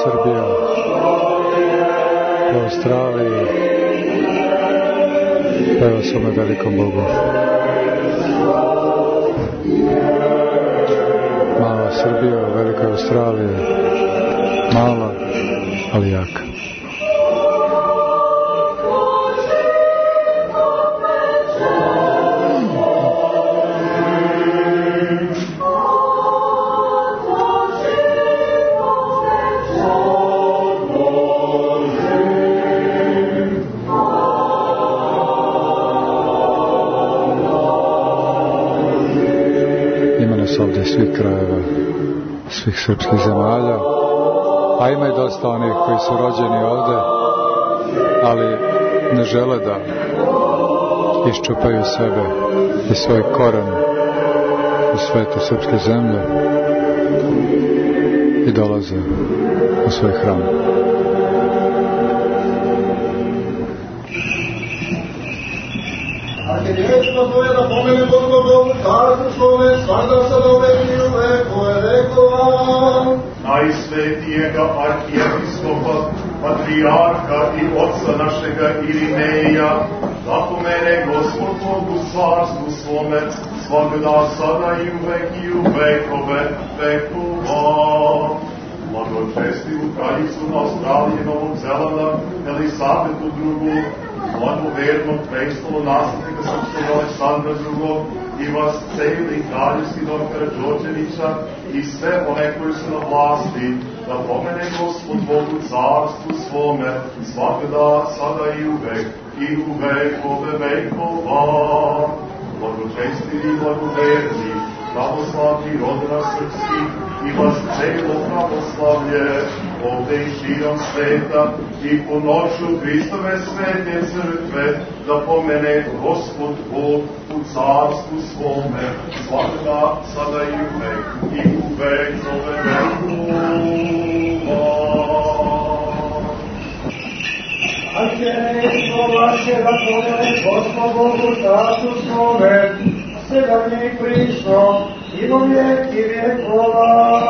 Srbija, po Australiji, peva svome velikom Bogu. Mala Srbija, velika Australija, mala, ali jaka. Ovdje svih krajeva, svih srpskih zemalja, a ima i dosta onih koji su rođeni ovdje, ali ne žele da iščupaju sebe i svoj koren u svetu srpske zemlje i dolaze u svoj hram. Arhidječko tvoje da pomene Bogu Bogu, carstvu svome, svakda sa dobrenju vekove vekova. Najsvetijega arhijepiskopa, patrijarha i oca našega Irineja, da pomene Gospod Bogu carstvu svome, svakda sada i uvek i u vekove vekova. Blagočestiu kraljicu na Australiji, Novog Zelanda, Elisabetu drugu, blagovernog prestolo naslednika srpskog Aleksandra drugog, i vas celi kraljevski dom Karađorđevića i sve one koji su na vlasti, da pomene Gospod Bogu carstvu svome, svakda, sada i uvek, i u vekove vekova. Blagočestivi i blagoverni, pravoslavni rodina srpski, i vas celo pravoslavlje, ovde i širom sveta, i po noću Hristove svete crkve, da pomene Gospod Bog u carstvu svome, svakda, sada i uvek, i u vekove vekova. Arhijejstvo vaše da pomene Gospod Bogu carstvu svome, сега не и присно, и во веки векова.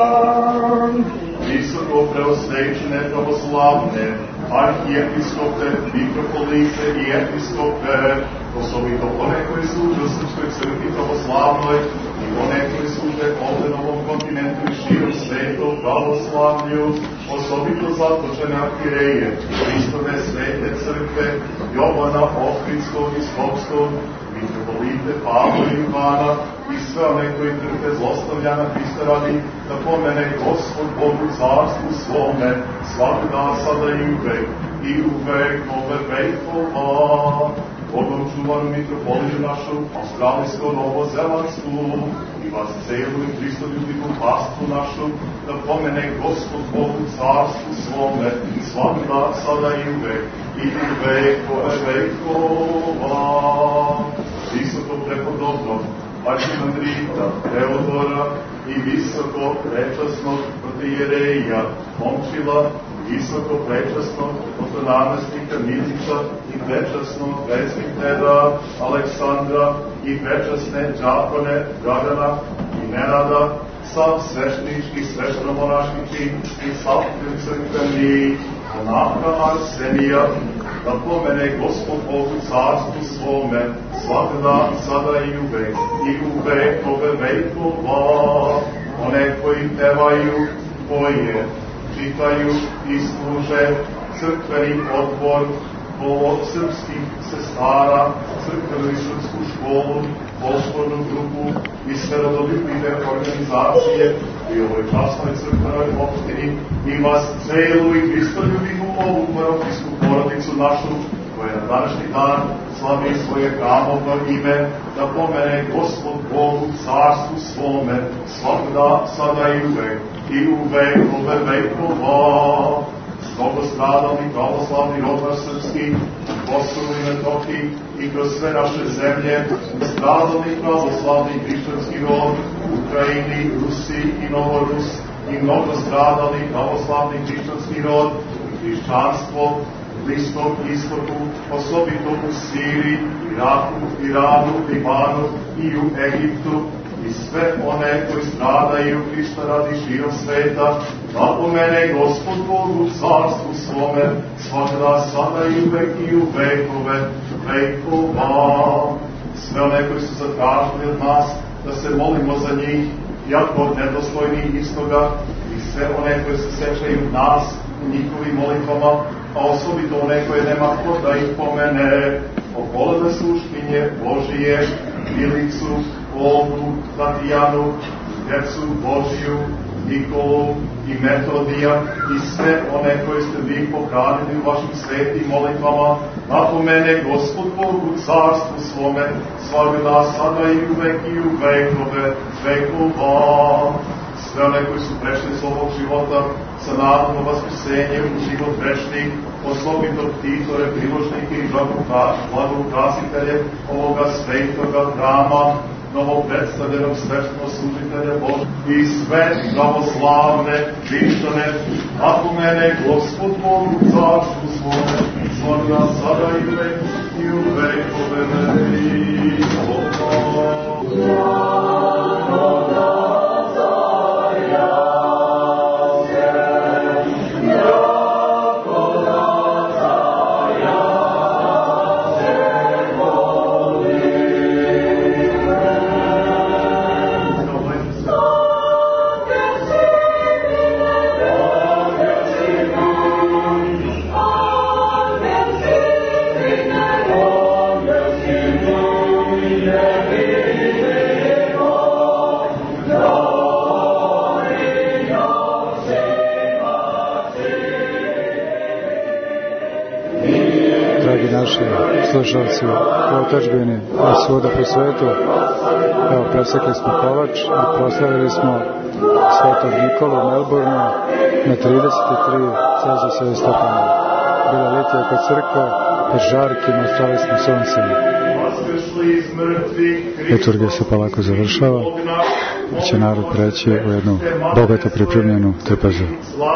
Visoko preosvećene pravoslavne, arhijepiskope, mitropolite i episkope, osobito one koji služe u Srpskoj crkvi pravoslavnoj i one koji služe ovde na ovom kontinentu i širom sveta u pravoslavlju, osobito zatočene arhijereje, Hristove svete crkve, Jovana Ohridskog i Skopskog, mitropolite Pavla i Ivana i sve one koji trpe zlostavljana Hrista radi, da pomene Gospod Bogu carstvu svome, svakda, sada i uvek, i uvek ove vekova. Bogom čuvanu mitropoliju našu, australijsko-novozelandsku, i vas celu i hristoljubivu pastvu našu, da pomene Gospod Bogu carstvu svome, svakda, sada i uvek, i uvek ove vekova. Visoko prepodobnog arhimandrita Teodora i visoko prečasnog protijereja Momčila, visoko prečasnog protonamestnika Milića i prečasnog presbitera Aleksandra i prečasne đakone Dragana i Nenada, sav svešnički, svešteno-monaški čin i sav crkveni monaha Arsenija, da pomene Gospod Bogu carstvu svome, svakda, sada i uvek, i uvek ove vekova. One koji pevaju, koje čitaju i služe crkveni odbor po srpskih sestara, crkvenu i srpsku školu, poštornu grupu i sve rodoljubive organizacije i ovoj časnoj crkvenoj opštini i vas celu i hristoljubivu ovu paropijsku porodicu našu, koja na današnji dan slavi svoje hramovno ime, da pomene Gospod Bogu carstvu svome, svakda, sada i uvek, i uvek ove vekova. Mnogo stradalni pravoslavni rod naš srpski, na Kosovu i Metohiji i kroz sve naše zemlje, stradalni pravoslavni hrišćanski rod u Ukrajini, Rusiji i Novorus i mnogo stradalni pravoslavni hrišćanski rod i hrišćanstvo u Bliskom istoku, osobito u Siriji, Iraku, Iranu, Libanu i u Egiptu, i i sve one koji stradaju Hrista radi širom sveta, napomene Gospod Bog u carstvu svome, svakda sada i uvek i u vekove, vekova. Sve one koji su zatražili od nas da se molimo za njih, jako nedostojni istoga, i sve one koje se sećaju nas u njihovim molitvama, a osobito one koje nema ko da ih pomene, okolene suštinje Božije, Milicu, Olgu, Tatijanu, Djecu Božiju, Nikolu i Metodija i sve one koje ste vi pohranili u vašim svetim molitvama, napomene Gospod Bog u carstvu svome, svakda sada i uvek i u vekove, vekova. Sve one koji su prešli iz ovog života sa nadom na vaskrsenje u život večni, osobito ktitore, priložnike i blagoukazitelje ovoga svetoga hrama, novopredstavljenog sveštenog služitelja Božja i sve pravoslavne vištane, napomene Gospod Bog u carstvu svome, svakda sada i uvek i u vekove vekova. Naši slušalci u otadžbini i svuda po svetu, evo, presekli smo Kovač i proslavili smo Svetog Nikolu u Melbourneu na trideset tri Celzijusove stepene. Bila litija oko crkve, pod žarkim, ostali smo suncem. Liturgija se polako završava i će narod preći u jednu bogato pripremljenu trpezu.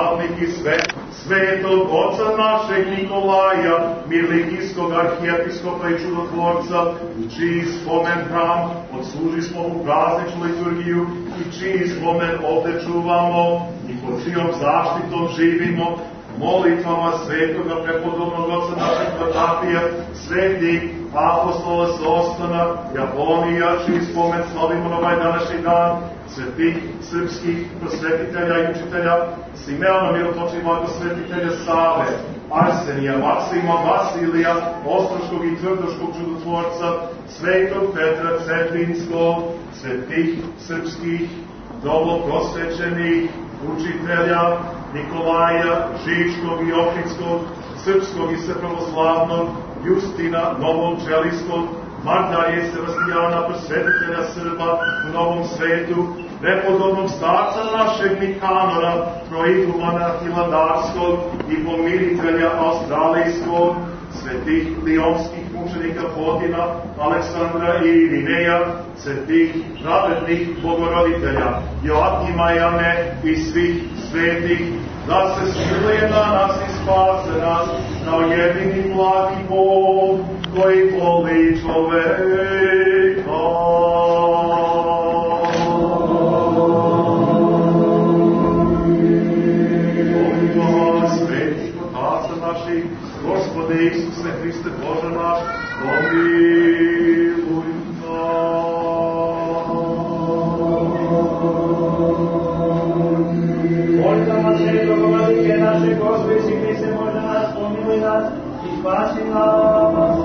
Svetog oca našeg Nikolaja, Milikijskog arhijepiskopa i čudotvorca, u čiji spomen hram odsluži smo u prazničnu liturgiju i čiji spomen ovde čuvamo i pod čijom zaštitom živimo, molitvama svetoga prepodobnog oca našeg Patapija, svetih apostola Sostana, Japonija, čiji spomen slavimo na ovaj današnji dan, svetih srpskih prosvetitelja i učitelja, Simeona Mirotočivog blagosvetitelja Save, Arsenija, Maksima, Vasilija, Ostroškog i Tvrdoškog čudotvorca, svetog Petra Cetvinskog, svetih srpskih, dobro prosvećenih učitelja, Nikolaja, Žičkog i Ohridskog, srpskog i srpavoslavnog, Justina, Novog Čelijskog, Mardarije Sebastijana, prosvetitelja Srba u Novom svetu, prepodobnog starca našeg Nikanora, proigumana Hilandarskog i pomiritelja Australijskog, svetih lionskih mučenika Fotina, Aleksandra i Irineja, svetih pravednih bogoroditelja, Joakima, Jane i svih svetih, da se smiluje na nas i spase nas, kao jedini blagi Bog, koji voli čoveka. Svetih otaca naših, Gospode Isuse Hriste Bože naš, pomiluj nas. Molitama Svetog Vladike naše, Gospode Isi Hriste Bože naš, pomiluj nas i spasi nas.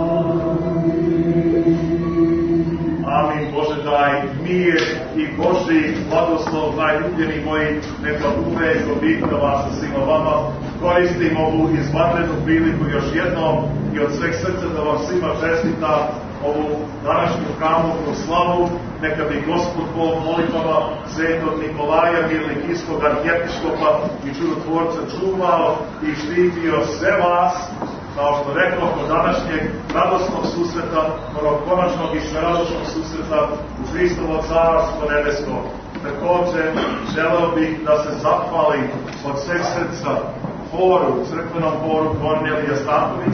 Amin. Bože, daj mir i Boži blagoslov, najljubljeni moji, neka uvek obitna vas sa svima vama. Koristim ovu izvanrednu priliku još jednom i od sveg srca da vam svima čestita ovu današnju hramovnu slavu. Neka bi Gospod Bog molitvama svetog Nikolaja, Milikijskog arhijepiskopa i čudotvorca čuvao i štitio sve vas, kao što rekao, od današnjeg radosnog susreta, onog konačnog i sveradošnog susreta u Hristovo carstvo nebesko. Također, želeo bih da se zahvalim od sveg srca horu, crkvenom horu Kornelija Stanković,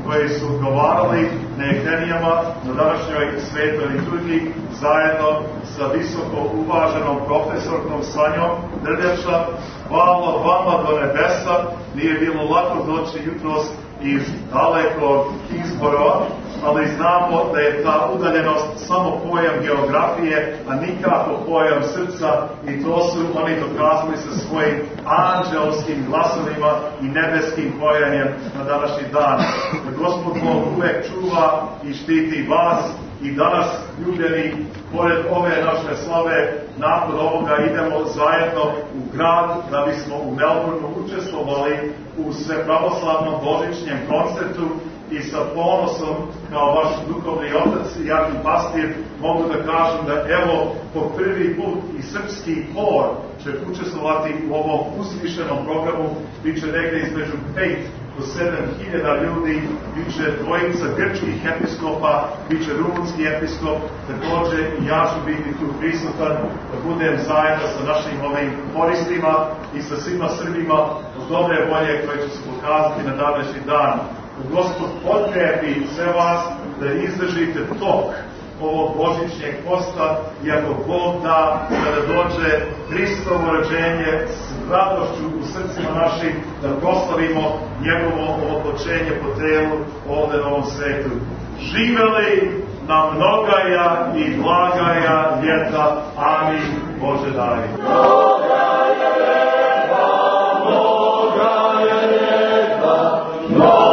koji su odgovarali na ektenijama na današnjoj svetoj liturgiji zajedno sa visoko uvaženom profesorkom Sanjom Drljača. Hvala vama do nebesa, nije bilo lako doći jutros iz dalekog Kingsborougha, ali znamo da je ta udaljenost samo pojam geografije, a nikako pojam srca, i to su oni dokazali sa svojim anđelskim glasovima i nebeskim pojanjem na današnji dan. Da Gospod Bog uvek čuva i štiti vas. I danas, ljubljeni, pored ove naše slave, nakon ovoga idemo zajedno u grad da bismo u Melbourneu učestvovali u svepravoslavnom božićnjem koncertu i sa ponosom kao vaš duhovni otac i arhipastir mogu da kažem da evo po prvi put i srpski hor će učestvovati u ovom uzvišenom programu, bit će negdje između pet do sedam hiljada ljudi, bit će dvojica grčkih episkopa, bit će rumunski episkop, također i ja ću biti tu prisutan da budem zajedno sa našim ovim koristima i sa svima Srbima od dobre volje koje će se pokazati na današnji dan. Gospod potkrepi sve vas da izdržite tok ovog božićnjeg posta i ako Bog da, kada dođe Hristovo rođenje s radošću u srcima našim, da proslavimo njegovo ovopočenje po telu ovde na ovom svetu. Živeli na mnogaja i blagaja ljeta. Amin. Bože daj. Mnogaja ljeta, mnogaja ljeta, mnogaja.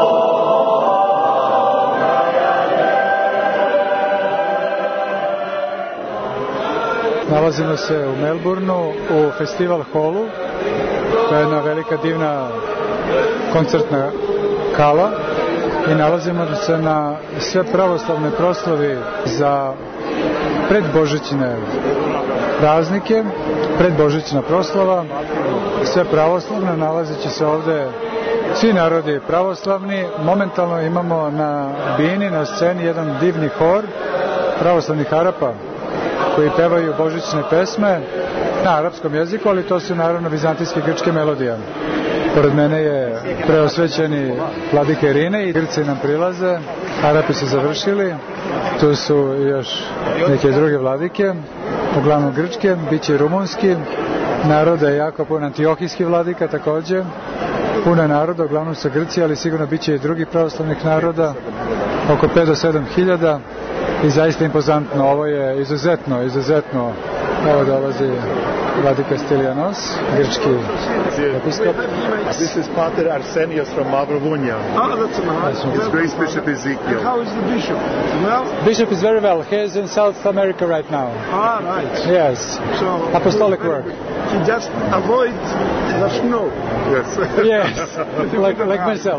Nalazimo se u Melbourneu, u Festival Hallu, to je jedna velika divna koncertna hala i nalazimo se na sve pravoslavne proslavi za predbožićne praznike, predbožićna proslava, sve pravoslavne, nalazit će se ovde svi narodi pravoslavni. Momentalno imamo na bini, na sceni, jedan divni hor pravoslavnih Arapa koji pevaju božićne pesme na arapskom jeziku, ali to su naravno vizantijske grčke melodije. Pored mene je preosvećeni vladika Irine i Grci nam prilaze, Arapi su završili, tu su još neke druge vladike, uglavnom grčke, bit će i rumunski, naroda je jako puno, antiohijski vladika također, puno naroda, uglavnom su Grci, ali sigurno bit će i drugih pravoslavnih naroda, oko pet do sedam hiljada. I zaista impozantno, ovo je izuzetno, izuzetno, evo dolazi vladika Stilianos, grčki episkop. This is Pater Arsenios from Mavrovunia. Oh, that's nice. His Grace Bishop Ezekiel. How is the bishop? Well? Bishop is very well. He is in South America right now. Ah, right. Yes. So apostolic work. He just avoids the snow. Yes. Yes, like, like myself.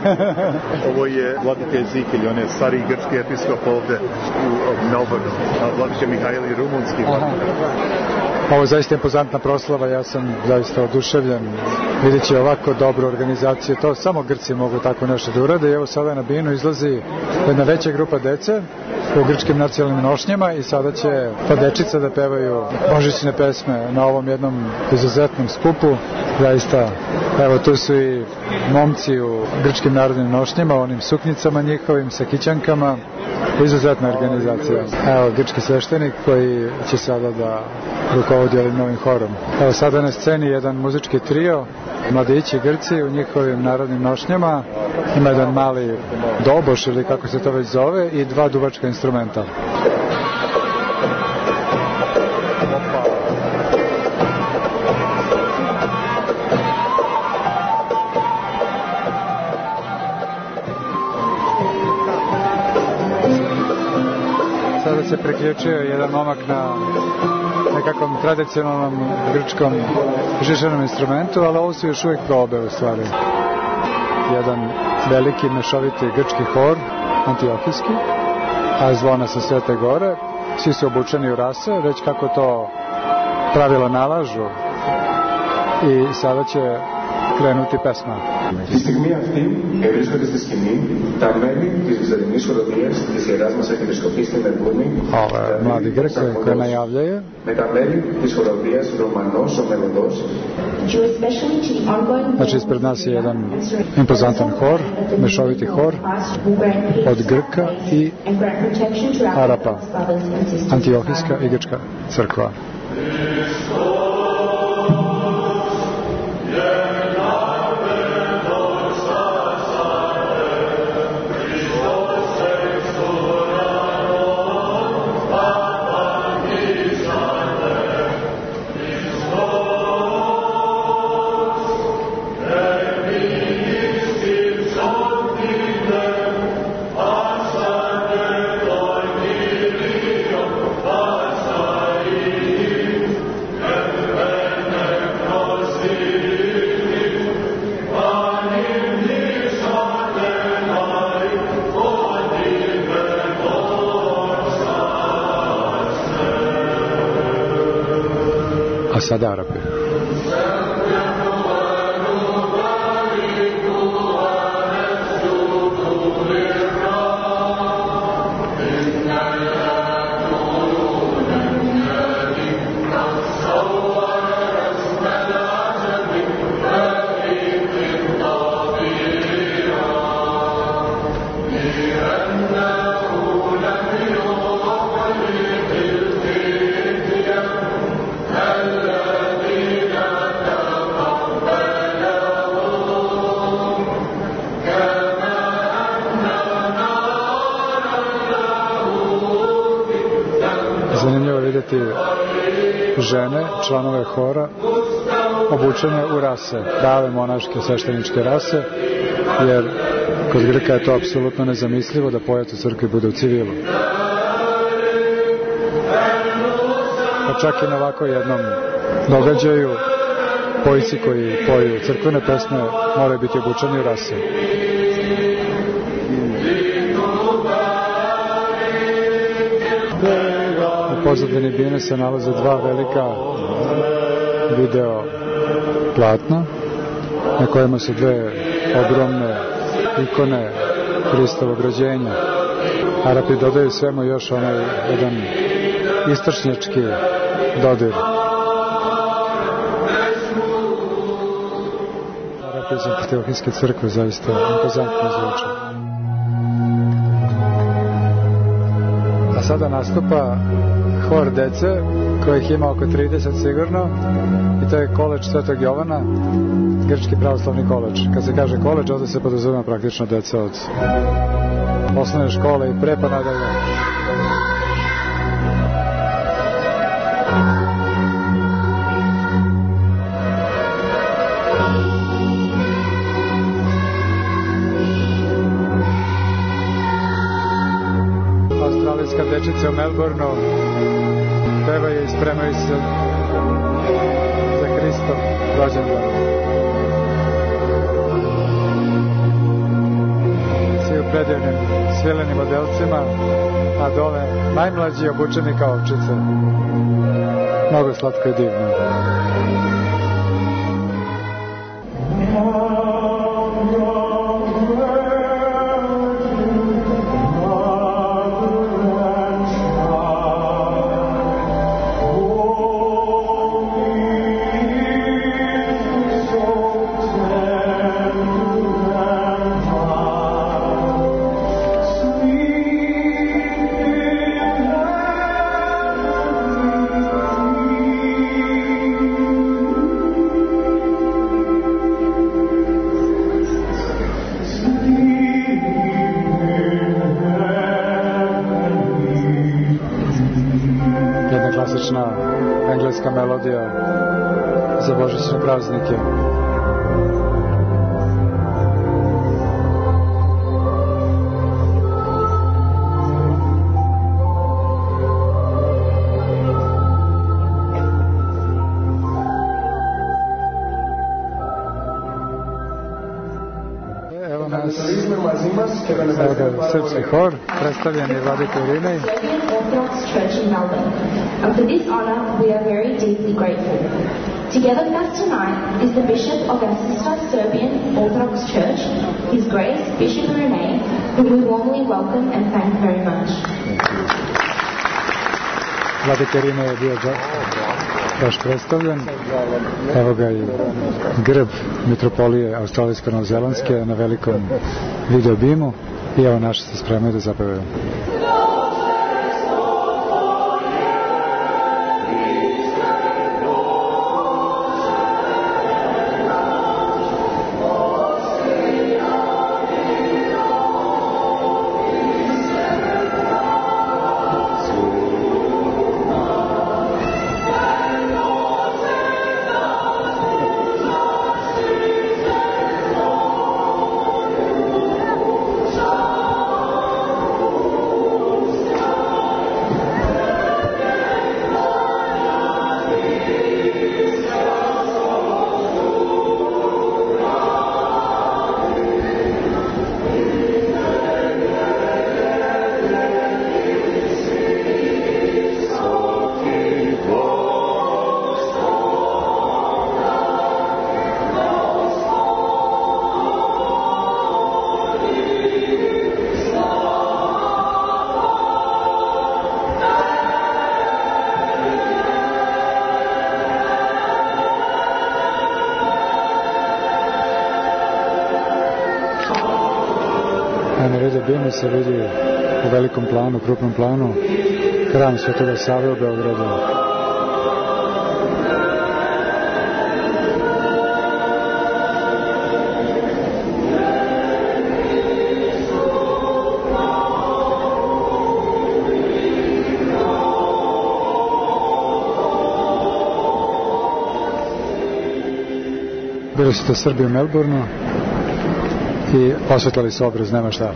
Ovo je vladika Ezekiel, on je stari grčki episkop ovde u Melbourneu, a vladika Mihajl je rumunski vladika. Ovo je zaista impozantna proslava, ja sam zaista oduševljen. Vidjet će ovako dobru organizaciju, to samo Grci mogu tako nešto da urade. I evo sada na binu izlazi jedna veća grupa dece u grčkim nacionalnim nošnjama i sada će ta dečica da pevaju božićne pesme na ovom jednom izuzetnom skupu. Zaista, evo tu su i momci u grčkim narodnim nošnjama, onim suknjicama njihovim, sa kićankama. Izuzetna organizacija. Evo grčki sveštenik koji će sada da rukovodi ovim novim horom. Evo sada na sceni jedan muzički trio, mladići Grci u njihovim narodnim nošnjama. Ima jedan mali doboš ili kako se to već zove i dva duvačka instrumenta. Sada se priključio jedan momak na nekakvom tradicionalnom grčkom žičanom instrumentu, ali ovo su još uvijek probe u stvari. Jedan veliki mešoviti grčki hor, antiohijski, a zvona sa Svete Gore. Svi su obučeni u rase, već kako to pravila nalažu. I sada će krenuti pesma. Τη στιγμή αυτή ευρίσκονται στη σκηνή τα μέλη της Βυζαντινής χοροδίας της Ιεράς μας Αρχιεπισκοπής στην Μελβούρνη, Ove mladi Grk koji najavljaju, με τα μέλη της χοροδίας Ρωμανός ο Μελωδός. Znači ispred nas je jedan impozantan hor, mešoviti hor od Grka i Arapa, Antiohijska i Grčka crkva. A sada Arapi. Zanimljivo vidjeti žene, članove hora, obučene u rase, prave monaške svešteničke rase, jer kod Grka je to apsolutno nezamislivo da pojac u crkvi bude u civilu. Pa čak i na ovako jednom događaju pojci koji poju crkvene pesme moraju biti obučeni u rase. U pozadini bine se nalaze dva velika video platna na kojima su dve ogromne ikone Hristovog rođenja. Arapi dodaju svemu još onaj jedan istočnjački dodir. Arapi iz Antiohijske crkve zaista impozantno zvuče. A sada nastupa hor dece, kojih ima oko trideset sigurno, i to je koleđ Svetog Jovana, grčki pravoslavni koleđ. Kad se kaže koleđ, ovdje se podrazumeva praktično deca od osnovne škole i pre pa nadalje. Australijska dečica u Melbourneu pevaju i spremaju se za Hristov rođendan. Svi u predivnim svilenim odelcima, a dole najmlađi obučeni kao ovčice. Mnogo slatko i divno. Klasična engleska melodija za božićne praznike. Evo nas, evo ga srpski hor, predstavljen je vladika Irinej. And for this honor, we are very deeply grateful. Together with us tonight is the Bishop of our sister Serbian Orthodox Church, His Grace Bishop Irene, whom we warmly welcome and thank very much. Vladika Irina je bio baš predstavljen. Evo ga i grb mitropolije australijsko-novozelandske na velikom videobimu i evo naši se spremaju da zapevaju. Na videobimu se vidi u velikom planu, krupnom planu, hram Svetoga Save u Beogradu. Bili su to Srbi u Melbourneu i osvetljali su obraz, nema šta.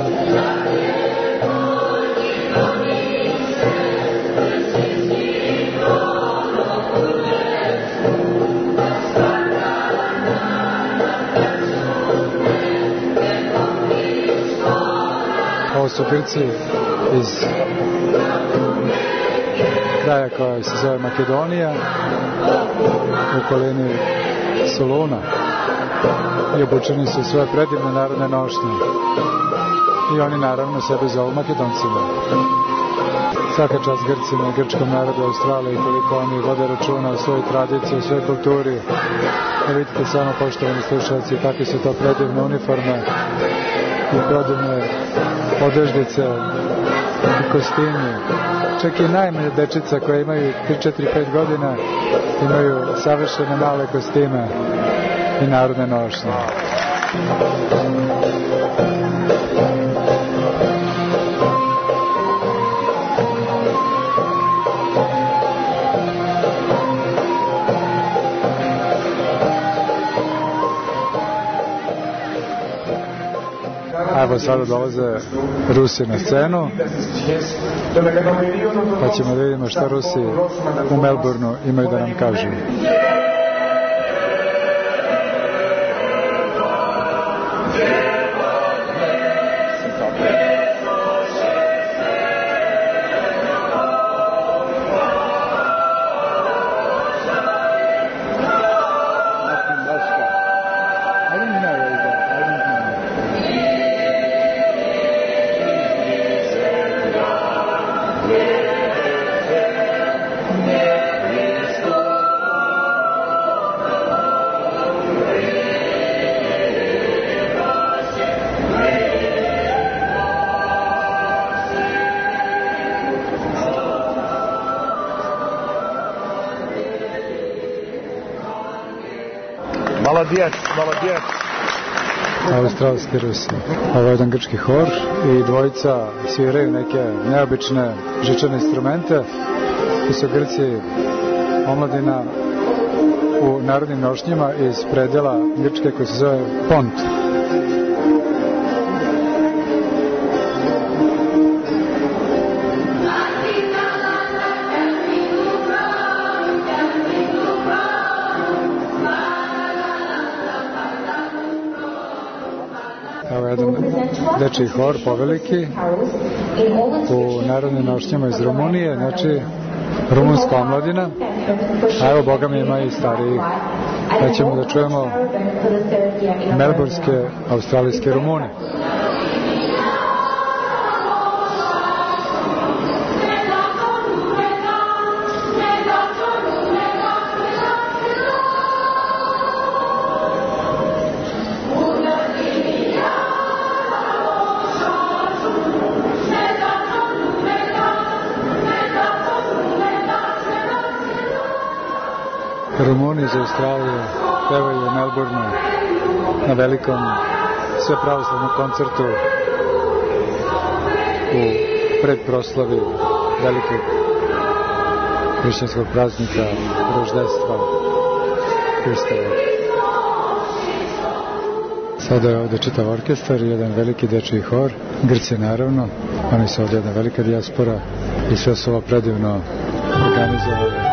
Ovo su Grci iz kraja koja se zove Makedonija, u okolini Soluna, i obučeni su svoje predivne narodne nošnje. I oni naravno sebe zovu Makedoncima. Svaka čast Grcima i grčkom narodu Australije, koliko oni vode računa o svojoj tradiciji, o svojoj kulturi. Da vidite samo, poštovani slušalci, kakve su to predivne uniforme i predivne odeždice i kostimi. Čak i najmanje dečica koje imaju tri, četiri, pet godina imaju savršene male kostime i narodne nošnje. Evo sada dolaze Rusi na scenu, pa ćemo da vidimo šta Rusi u Melbourneu imaju da nam kažu. Молодец, молодец. Australski Rusi. Ovo je jedan grčki hor i dvojica sviraju neke neobične žičane instrumente. To su Grci, omladina u narodnim nošnjama iz predela Grčke koji se zove Pont. Dečiji hor, poveliki, u narodnim nošnjama iz Rumunije, znači rumunska omladina. A evo, Boga mi ima i stariji. Pa ćemo da čujemo melburske, australijske Rumune. Rumuni iz Australije pevaju u Melbourneu na velikom svepravoslavnom koncertu u predproslavi velikog hrišćanskog praznika roždestva Hristova. Sada je ovdje čitav orkestar i jedan veliki dečiji hor, Grci naravno, oni su ovdje jedna velika dijaspora i sve su ovo predivno organizovali.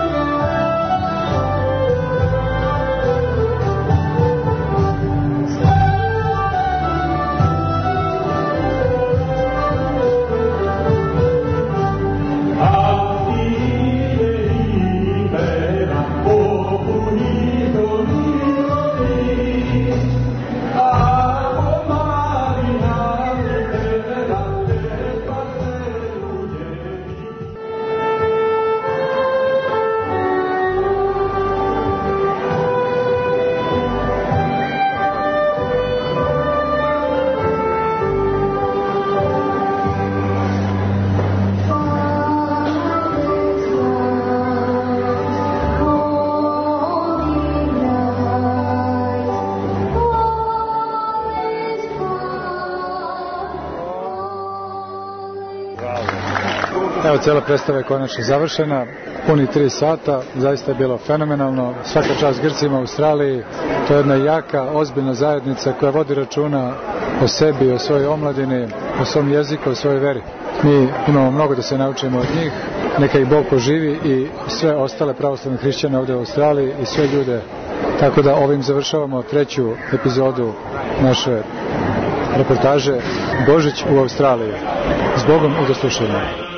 Evo, cijela predstava je konačno završena, puni tri sata, zaista je bilo fenomenalno, svaka čast Grcima u Australiji, to je jedna jaka, ozbiljna zajednica koja vodi računa o sebi, o svojoj omladini, o svom jeziku, o svojoj veri. Mi imamo mnogo da se naučimo od njih, neka ih Bog poživi i sve ostale pravoslavne hrišćane ovdje u Australiji i sve ljude. Tako da ovim završavamo treću epizodu naše reportaže Božić u Australiji. S Bogom i do slušanja.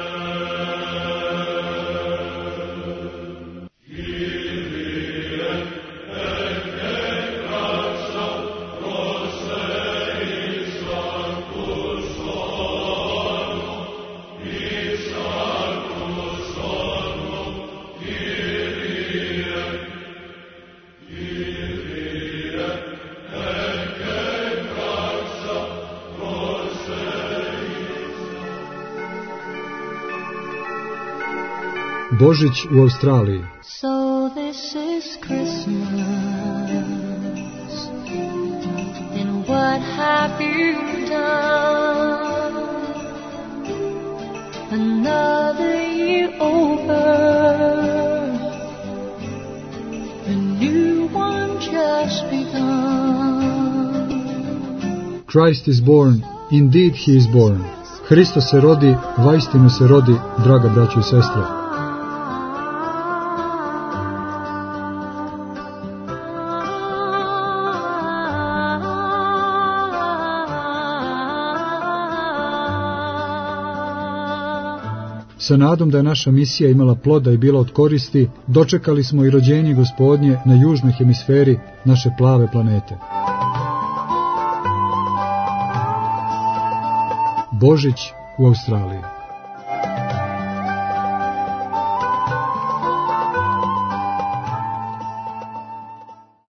Božić u Australiji. So this is Christmas, and what have you done? Another year over, a new one just begun. Christ is born, indeed he is born. Hristos se rodi, vaistinu se rodi, draga braćo i sestre. Sa nadom da je naša misija imala ploda i bila od koristi, dočekali smo i rođenje Gospodnje na južnoj hemisferi naše plave planete. Božić u Australiji.